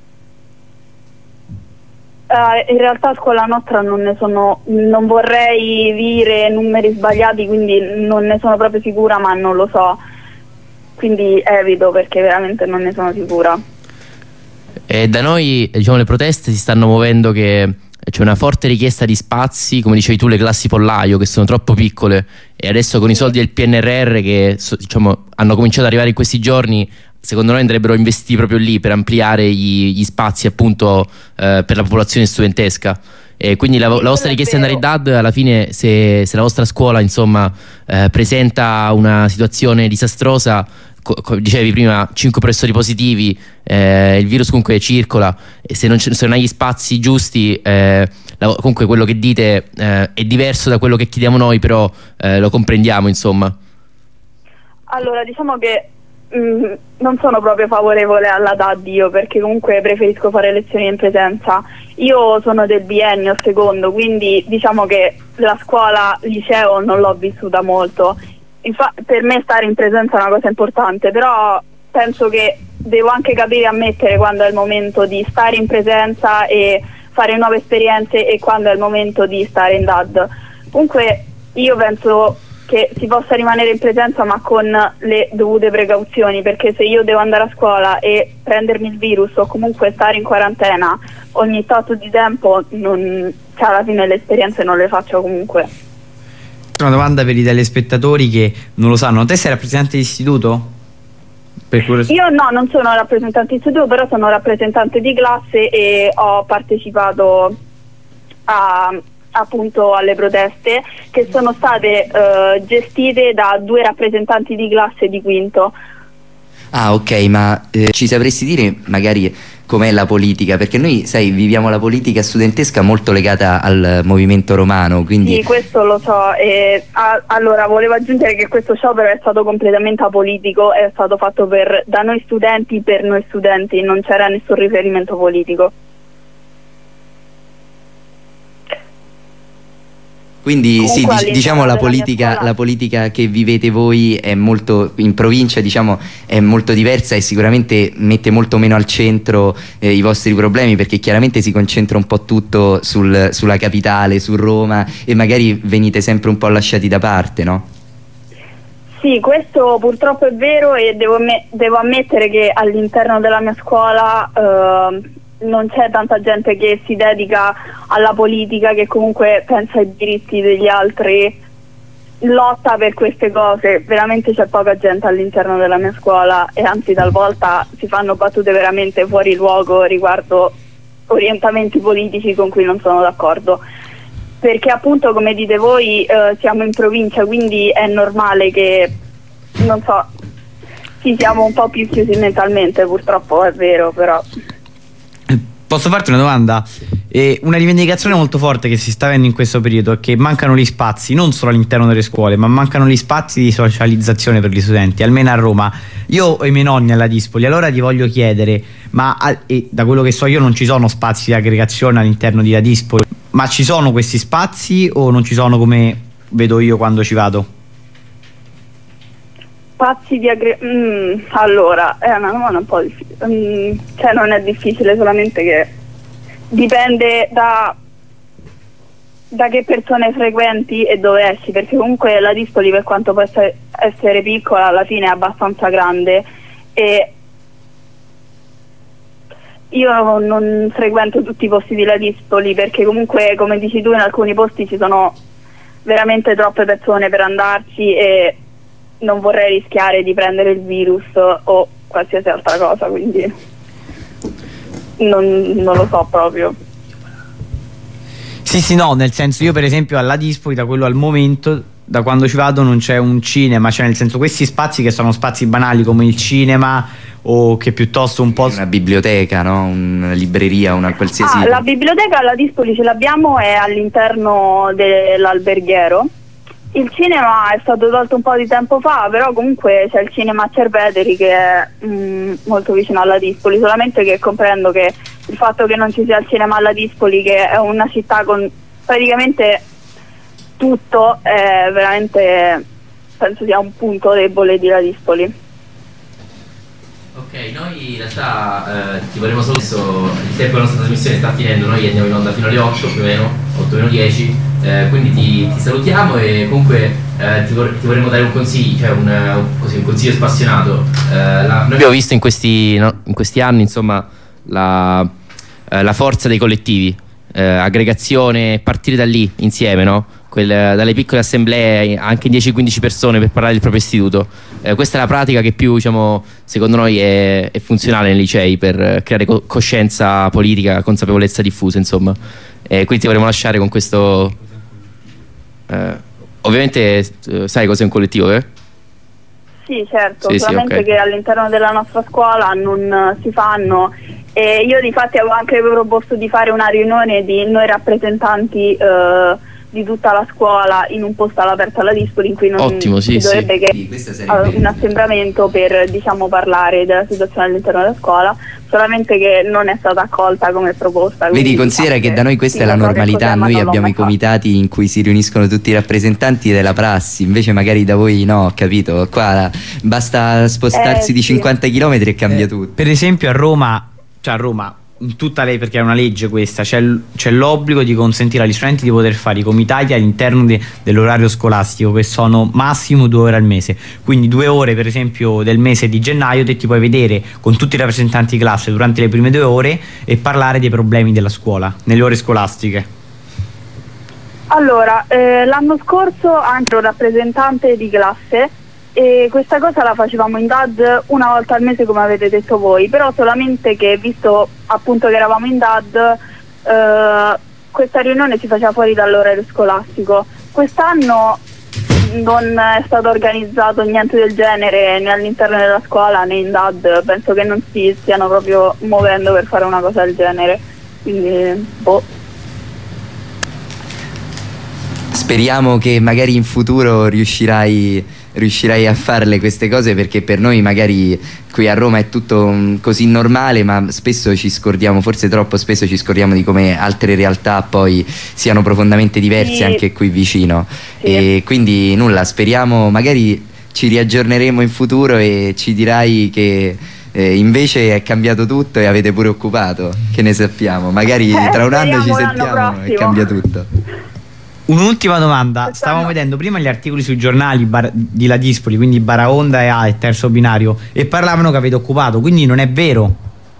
Uh, in realtà a scuola nostra non ne sono, non vorrei dire numeri sbagliati, quindi non ne sono proprio sicura, ma non lo so, quindi evito perché veramente non ne sono sicura. E da noi, diciamo, le proteste si stanno muovendo, che c'è una forte richiesta di spazi, come dicevi tu, le classi pollaio che sono troppo piccole, e adesso con i soldi del P N R R che, diciamo, hanno cominciato ad arrivare in questi giorni, secondo noi andrebbero investiti proprio lì per ampliare gli, gli spazi appunto eh, per la popolazione studentesca. E quindi la, la vostra richiesta di andare in D A D, alla fine, se, se la vostra scuola insomma eh, presenta una situazione disastrosa, co, co, dicevi prima cinque professori positivi, eh, il virus comunque circola, e se non, se non hai gli spazi giusti, eh, la, comunque quello che dite eh, è diverso da quello che chiediamo noi, però eh, lo comprendiamo insomma. Allora, diciamo che mh, non sono proprio favorevole alla D A D io, perché comunque preferisco fare lezioni in presenza. Io sono del biennio secondo, quindi diciamo che la scuola liceo non l'ho vissuta molto. Infa- per me stare in presenza è una cosa importante, però penso che devo anche capire e ammettere quando è il momento di stare in presenza e fare nuove esperienze e quando è il momento di stare in D A D. Comunque io penso che si possa rimanere in presenza ma con le dovute precauzioni, perché se io devo andare a scuola e prendermi il virus o comunque stare in quarantena ogni tot di tempo, non, cioè alla fine le esperienze non le faccio comunque. Una domanda per i telespettatori che non lo sanno: te sei rappresentante di istituto? Per curios- Io no, non sono rappresentante di istituto, però sono rappresentante di classe e ho partecipato a appunto alle proteste che sono state uh, gestite da due rappresentanti di classe di quinto. Ah, ok, ma eh, ci sapresti dire magari com'è la politica? Perché noi, sai, viviamo la politica studentesca molto legata al movimento romano, quindi... Sì, questo lo so. E, a, allora, volevo aggiungere che questo sciopero è stato completamente apolitico, è stato fatto per, da noi studenti per noi studenti, non c'era nessun riferimento politico. Quindi Comunque, sì, dic- diciamo la politica, la politica che vivete voi è molto, in provincia diciamo, è molto diversa e sicuramente mette molto meno al centro eh, i vostri problemi, perché chiaramente si concentra un po' tutto sul, sulla capitale, su Roma, e magari venite sempre un po' lasciati da parte, no? Sì, questo purtroppo è vero e devo, me- devo ammettere che all'interno della mia scuola eh, non c'è tanta gente che si dedica alla politica, che comunque pensa ai diritti degli altri, lotta per queste cose. Veramente c'è poca gente all'interno della mia scuola e anzi talvolta si fanno battute veramente fuori luogo riguardo orientamenti politici con cui non sono d'accordo, perché appunto, come dite voi, eh, siamo in provincia, quindi è normale che, non so, sì, siamo un po' più chiusi mentalmente, purtroppo è vero, però... Posso farti una domanda? Eh, una rivendicazione molto forte che si sta avendo in questo periodo è che mancano gli spazi, non solo all'interno delle scuole, ma mancano gli spazi di socializzazione per gli studenti, almeno a Roma. Io ho i miei nonni alla Dispoli, allora ti voglio chiedere, ma e da quello che so io non ci sono spazi di aggregazione all'interno di La Dispoli, ma ci sono questi spazi o non ci sono come vedo io quando ci vado? Spazi di aggregazione, mm, allora è una domanda un po' difficile, mm, cioè non è difficile, solamente che dipende da da che persone frequenti e dove esci, perché comunque la Dispoli, per quanto possa essere piccola, alla fine è abbastanza grande e io non, non frequento tutti i posti di La Dispoli, perché comunque, come dici tu, in alcuni posti ci sono veramente troppe persone per andarci e non vorrei rischiare di prendere il virus o qualsiasi altra cosa, quindi non, non lo so proprio. Sì, sì, no, nel senso, io per esempio alla Dispoli, da quello al momento, da quando ci vado non c'è un cinema, cioè nel senso questi spazi che sono spazi banali come il cinema o che piuttosto un po'... Una biblioteca, no? Una libreria, una qualsiasi... Ah, la biblioteca alla Dispoli ce l'abbiamo, è all'interno dell'alberghiero. Il cinema è stato tolto un po' di tempo fa, però comunque c'è il cinema Cerveteri che è mm, molto vicino alla Dispoli, solamente che comprendo che il fatto che non ci sia il cinema alla Dispoli, che è una città con praticamente tutto, è veramente, penso sia un punto debole di La Dispoli. Ok, noi in realtà eh, ti vorremmo solo adesso, il tempo della nostra trasmissione sta finendo, noi andiamo in onda fino alle otto più o meno, otto meno dieci, eh, quindi ti, ti salutiamo e comunque eh, ti, vor- ti vorremmo dare un consiglio, cioè un, un, così, un consiglio spassionato. Eh, la, noi abbiamo visto in questi, no, in questi anni insomma la, eh, la forza dei collettivi, eh, aggregazione, partire da lì insieme, no? Quel, dalle piccole assemblee anche dieci quindici persone per parlare del proprio istituto. Eh, questa è la pratica che più, diciamo, secondo noi è, è funzionale nei licei per creare co- coscienza politica, consapevolezza diffusa, insomma. Eh, quindi ti vorremmo lasciare con questo. Eh, ovviamente eh, sai cos'è un collettivo, eh? Sì, certo, Sì, solamente sì, okay. che all'interno della nostra scuola non si fanno, e io difatti avevo anche proposto di fare una riunione di noi rappresentanti eh, di tutta la scuola in un posto all'aperto alla Dispoli in cui non Ottimo, sì, si dovrebbe sì. che Sì, questa sarebbe- uh, un assembramento per, diciamo, parlare della situazione all'interno della scuola, solamente che non è stata accolta come proposta. Vedi, quindi, considera diciamo, che da noi questa sì, è la non so che normalità, cos'è, ma noi non l'ho abbiamo mai i comitati in cui si riuniscono tutti i rappresentanti della prassi, invece magari da voi no, capito? Qua basta spostarsi Eh, di sì. cinquanta chilometri e cambia Eh, tutto. Per esempio a Roma, cioè a Roma, in tutta lei, perché è una legge questa, c'è, l- c'è l'obbligo di consentire agli studenti di poter fare i comitati all'interno de- dell'orario scolastico, che sono massimo due ore al mese. Quindi due ore per esempio del mese di gennaio te ti puoi vedere con tutti i rappresentanti di classe durante le prime due ore e parlare dei problemi della scuola nelle ore scolastiche. Allora, eh, l'anno scorso anche ero rappresentante di classe e questa cosa la facevamo in D A D una volta al mese come avete detto voi, però solamente che visto appunto che eravamo in D A D eh, questa riunione si faceva fuori dall'orario scolastico. Quest'anno non è stato organizzato niente del genere né all'interno della scuola né in D A D, penso che non si stiano proprio muovendo per fare una cosa del genere, quindi boh. Speriamo che magari in futuro riuscirai riuscirai a farle queste cose, perché per noi magari qui a Roma è tutto um, così normale, ma spesso ci scordiamo, forse troppo spesso ci scordiamo di come altre realtà poi siano profondamente diverse, Sì. anche qui vicino. Sì. E quindi nulla, speriamo magari ci riaggiorneremo in futuro e ci dirai che eh, invece è cambiato tutto e avete pure occupato, che ne sappiamo, magari Eh, tra un anno ci speriamo l'anno sentiamo e prossimo. cambia tutto. Un'ultima domanda, stavamo vedendo prima gli articoli sui giornali bar- di La Dispoli, quindi Baraonda e A e Terzo Binario, e parlavano che avete occupato, quindi non è vero?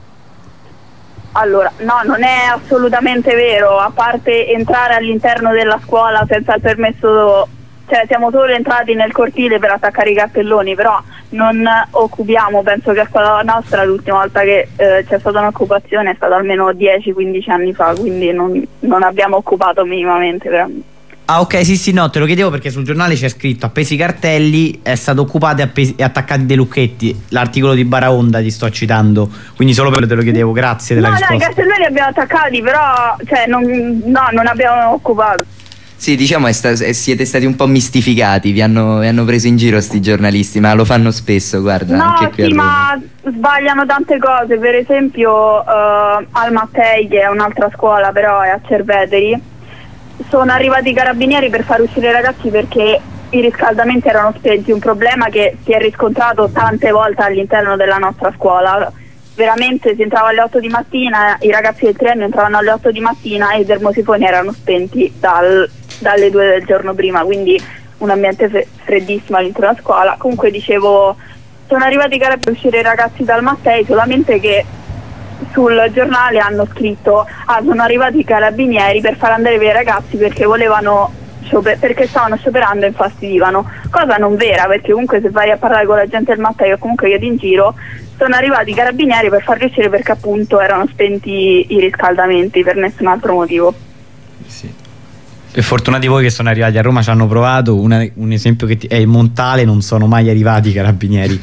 Allora, no, non è assolutamente vero, a parte entrare all'interno della scuola senza il permesso, cioè siamo solo entrati nel cortile per attaccare i cartelloni, però non occupiamo, penso che a scuola nostra l'ultima volta che eh, c'è stata un'occupazione è stata almeno dieci quindici anni fa, quindi non, non abbiamo occupato minimamente veramente. Ah ok, sì sì, no, te lo chiedevo perché sul giornale c'è scritto appesi i cartelli, è stato occupato e, appesi- e attaccati dei lucchetti. L'articolo di Baraonda ti sto citando, quindi solo per te lo chiedevo, grazie della No, no, i risposta. cartelloni li abbiamo attaccati, però cioè, non, no, non abbiamo occupato. Sì, diciamo è sta- è- siete stati un po' mistificati, vi hanno, vi hanno preso in giro sti giornalisti, ma lo fanno spesso, guarda, No, anche qui sì, a Roma. ma sbagliano tante cose, per esempio eh, al Mattei, che è un'altra scuola però è a Cerveteri, sono arrivati i carabinieri per far uscire i ragazzi perché i riscaldamenti erano spenti, un problema che si è riscontrato tante volte all'interno della nostra scuola. Veramente si entrava alle otto di mattina, i ragazzi del triennio entravano alle otto di mattina e i termosifoni erano spenti dal, dalle due del giorno prima, quindi un ambiente fre- freddissimo all'interno della scuola. Comunque dicevo, sono arrivati i carabinieri per uscire i ragazzi dal Mattei, solamente che sul giornale hanno scritto ah, sono arrivati i carabinieri per far andare via i ragazzi perché volevano scioper- perché stavano scioperando e infastidivano, cosa non vera, perché comunque se vai a parlare con la gente del Mattei o comunque io in giro, sono arrivati i carabinieri per farli uscire perché appunto erano spenti i riscaldamenti, per nessun altro motivo. Sì. E fortunati voi che sono arrivati a Roma, ci hanno provato. Una- un esempio che ti- è il Montale, non sono mai arrivati i carabinieri.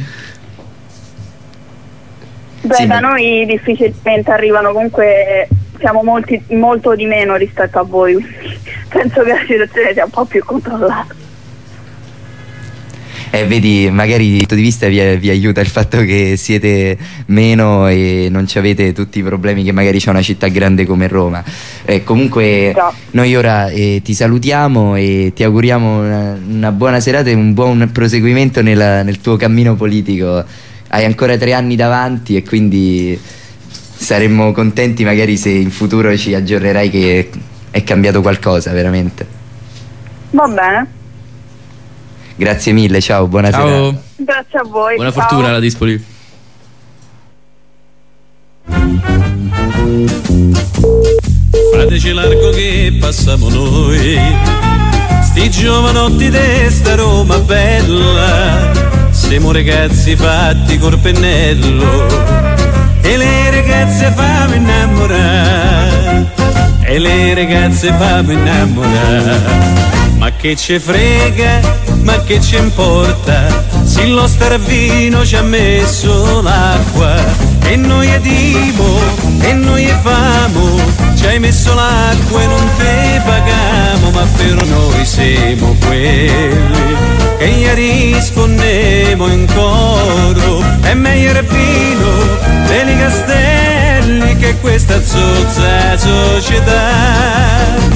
Beh, Sì, da ma- noi difficilmente arrivano, comunque siamo molti, molto di meno rispetto a voi, quindi penso che la situazione sia un po' più controllata. Eh, vedi, magari dal punto di vista vi, vi aiuta il fatto che siete meno e non ci avete tutti i problemi che magari c'è una città grande come Roma. Eh, comunque Già. noi ora eh, ti salutiamo e ti auguriamo una, una buona serata e un buon proseguimento nella- nel tuo cammino politico. Hai ancora tre anni davanti e quindi saremmo contenti magari se in futuro ci aggiornerai che è cambiato qualcosa veramente. Va bene, Grazie mille, ciao, buona serata. Ciao, grazie a voi. buona ciao. fortuna alla Dispoli. Fateci largo che passiamo noi, sti giovanotti de sta Roma bella, siamo ragazzi fatti col pennello e le ragazze fammi innamorare, e le ragazze fammi innamorare. Ma che ci frega, ma che ci importa, se lo starvino ci ha messo l'acqua, e noi è dimo, e noi è famo, ci ci hai messo l'acqua e non te pagamo, ma per noi siamo quelli che gli rispondemo in coro. È meglio il vino dei castelli che questa zozza società.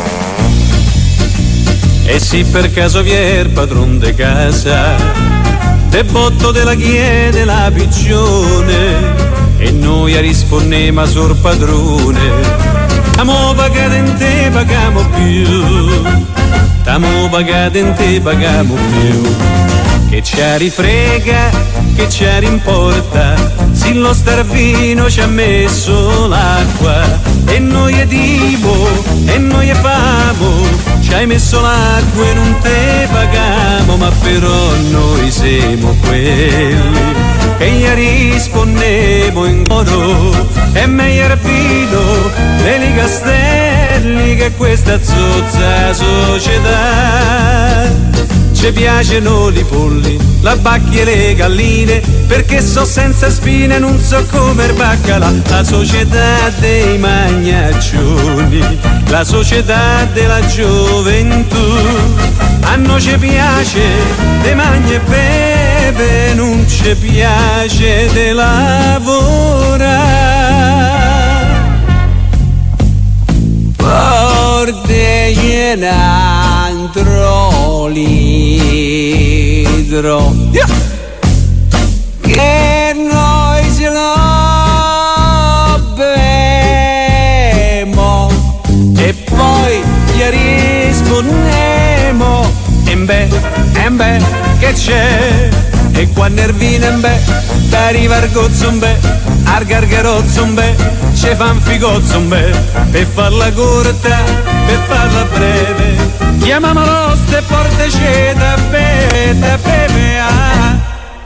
E se per caso vi è il padron de casa, te botto della chiede la piccione, e noi a rispondemo a sor padrone. T'amo pagato in te pagamo più, t'amo pagato in te pagamo più. Che ci rifrega, che ci rimporta, se lo starvino ci ha messo l'acqua, e noi è tipo, e noi è famo. Ci hai messo l'acqua e non te pagamo, ma però noi siamo quelli che gli rispondemo in coro. È meglio il vino dei castelli che questa zozza società. Ci piacciono i polli, la bacchia e le galline, perché so senza spine, non so come il baccalà. La società dei magnaccioni, la società della gioventù. A noi ci piace de magna e beve, non ci piace de lavorare. Portegli un altro litro, yeah, che noi ce lo beviamo e poi gli rispondiamo. E beh, e beh, che c'è? E quando il vino in beh, t'arriva il gozzo in beh, al gargarozzo in beh, ci fa un figozzo in beh, per farla corta, per farla breve, chiamamolo ste porte c'è da bere, da bere, ah.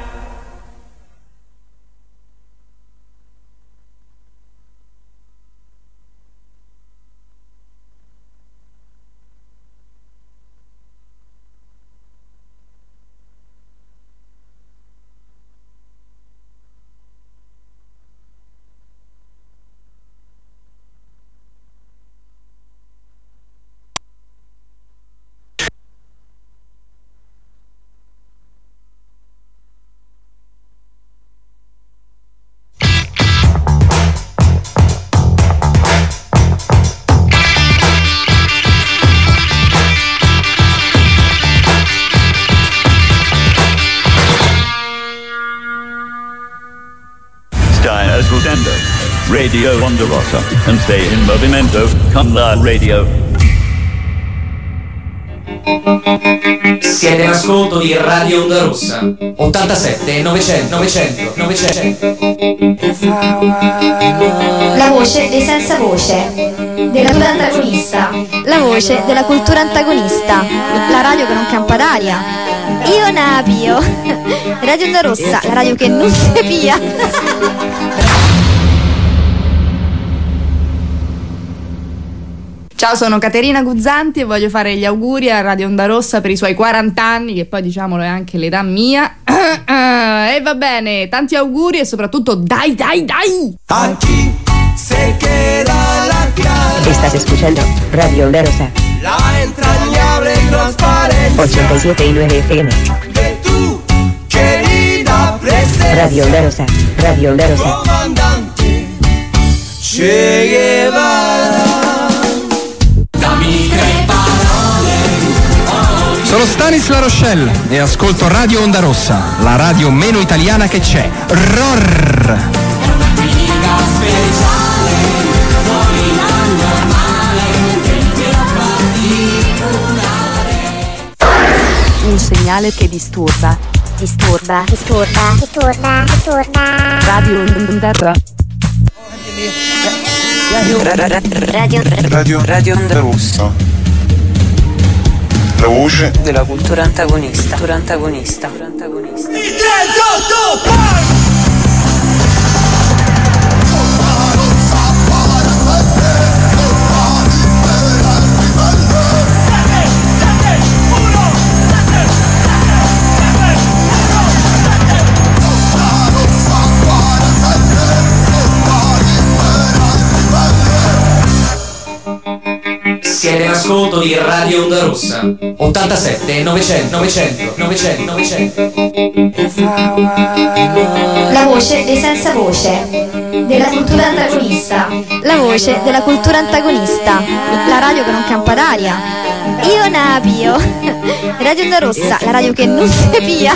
Radio Onda Rossa, and stay in movimento con la radio. Siete in ascolto di Radio Onda Rossa ottantasette novecento novecento novecento. La voce dei senza voce, della cultura antagonista. La voce della cultura antagonista. La radio che non campa d'aria. Io Napio. Radio Onda Rossa, la radio che non si pia. Ciao, sono Caterina Guzzanti e voglio fare gli auguri a Radio Onda Rossa per i suoi quaranta anni, che poi diciamolo è anche l'età mia. E va bene, tanti auguri e soprattutto dai dai dai! Aquí se queda la clave. Estás escuchando Radio Onda Rossa. La entrañable transparencia ochenta y siete y nueve F M. de tu querida presencia. Radio Onda Rossa. Radio Onda Rossa. Comandante Che Guevara. Sono Stanis La Rochelle e ascolto Radio Onda Rossa, la radio meno italiana che c'è. Rorr! Un segnale che disturba. Disturba, disturba, disturba, disturba. Radio Onda Rossa. Radio Radio Radio Onda Rossa. La voce della cultura antagonista. Cultura antagonista. Cultura antagonista. Siete in ascolto di Radio Onda Rossa ottantasette novecento novecento novecento novecento. La voce dei senza voce, della cultura antagonista. La voce della cultura antagonista. La radio che non campa d'aria. Io Napio. Radio Onda Rossa, la radio che non si pia.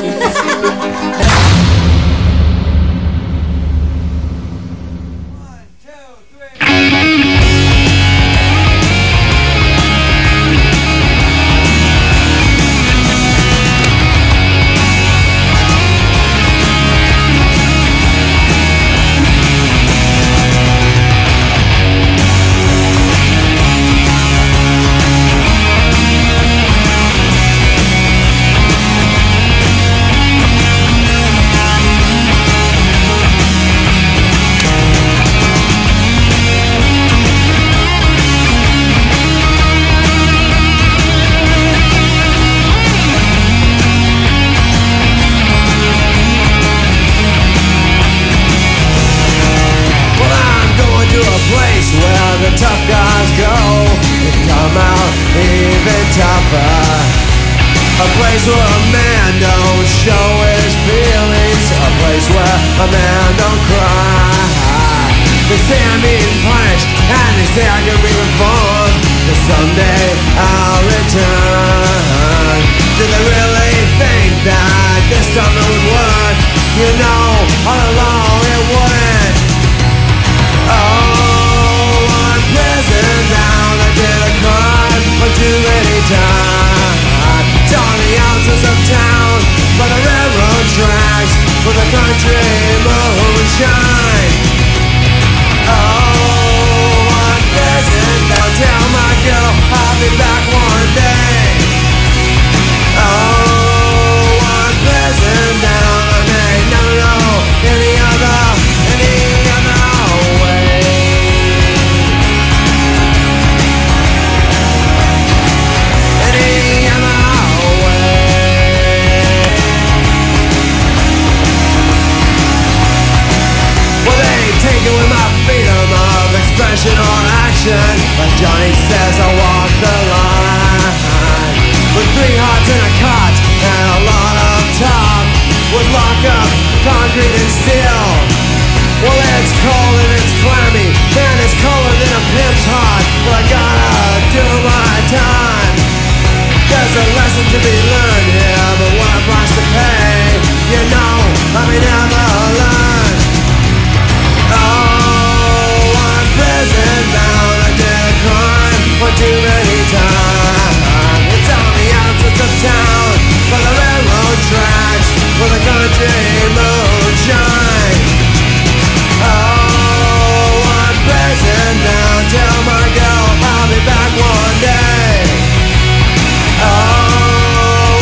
Oh,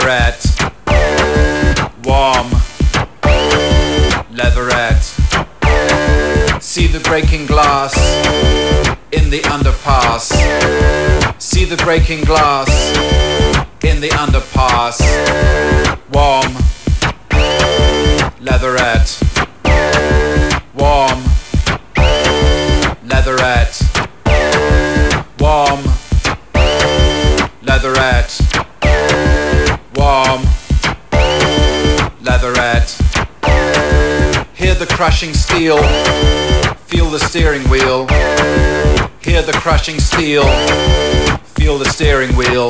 leatherette, warm, leatherette. See the breaking glass in the underpass. See the breaking glass in the underpass. Warm, leatherette, warm, leatherette, warm, leatherette, warm, leatherette. Hear the crushing steel, feel the steering wheel. Hear the crushing steel, feel the steering wheel.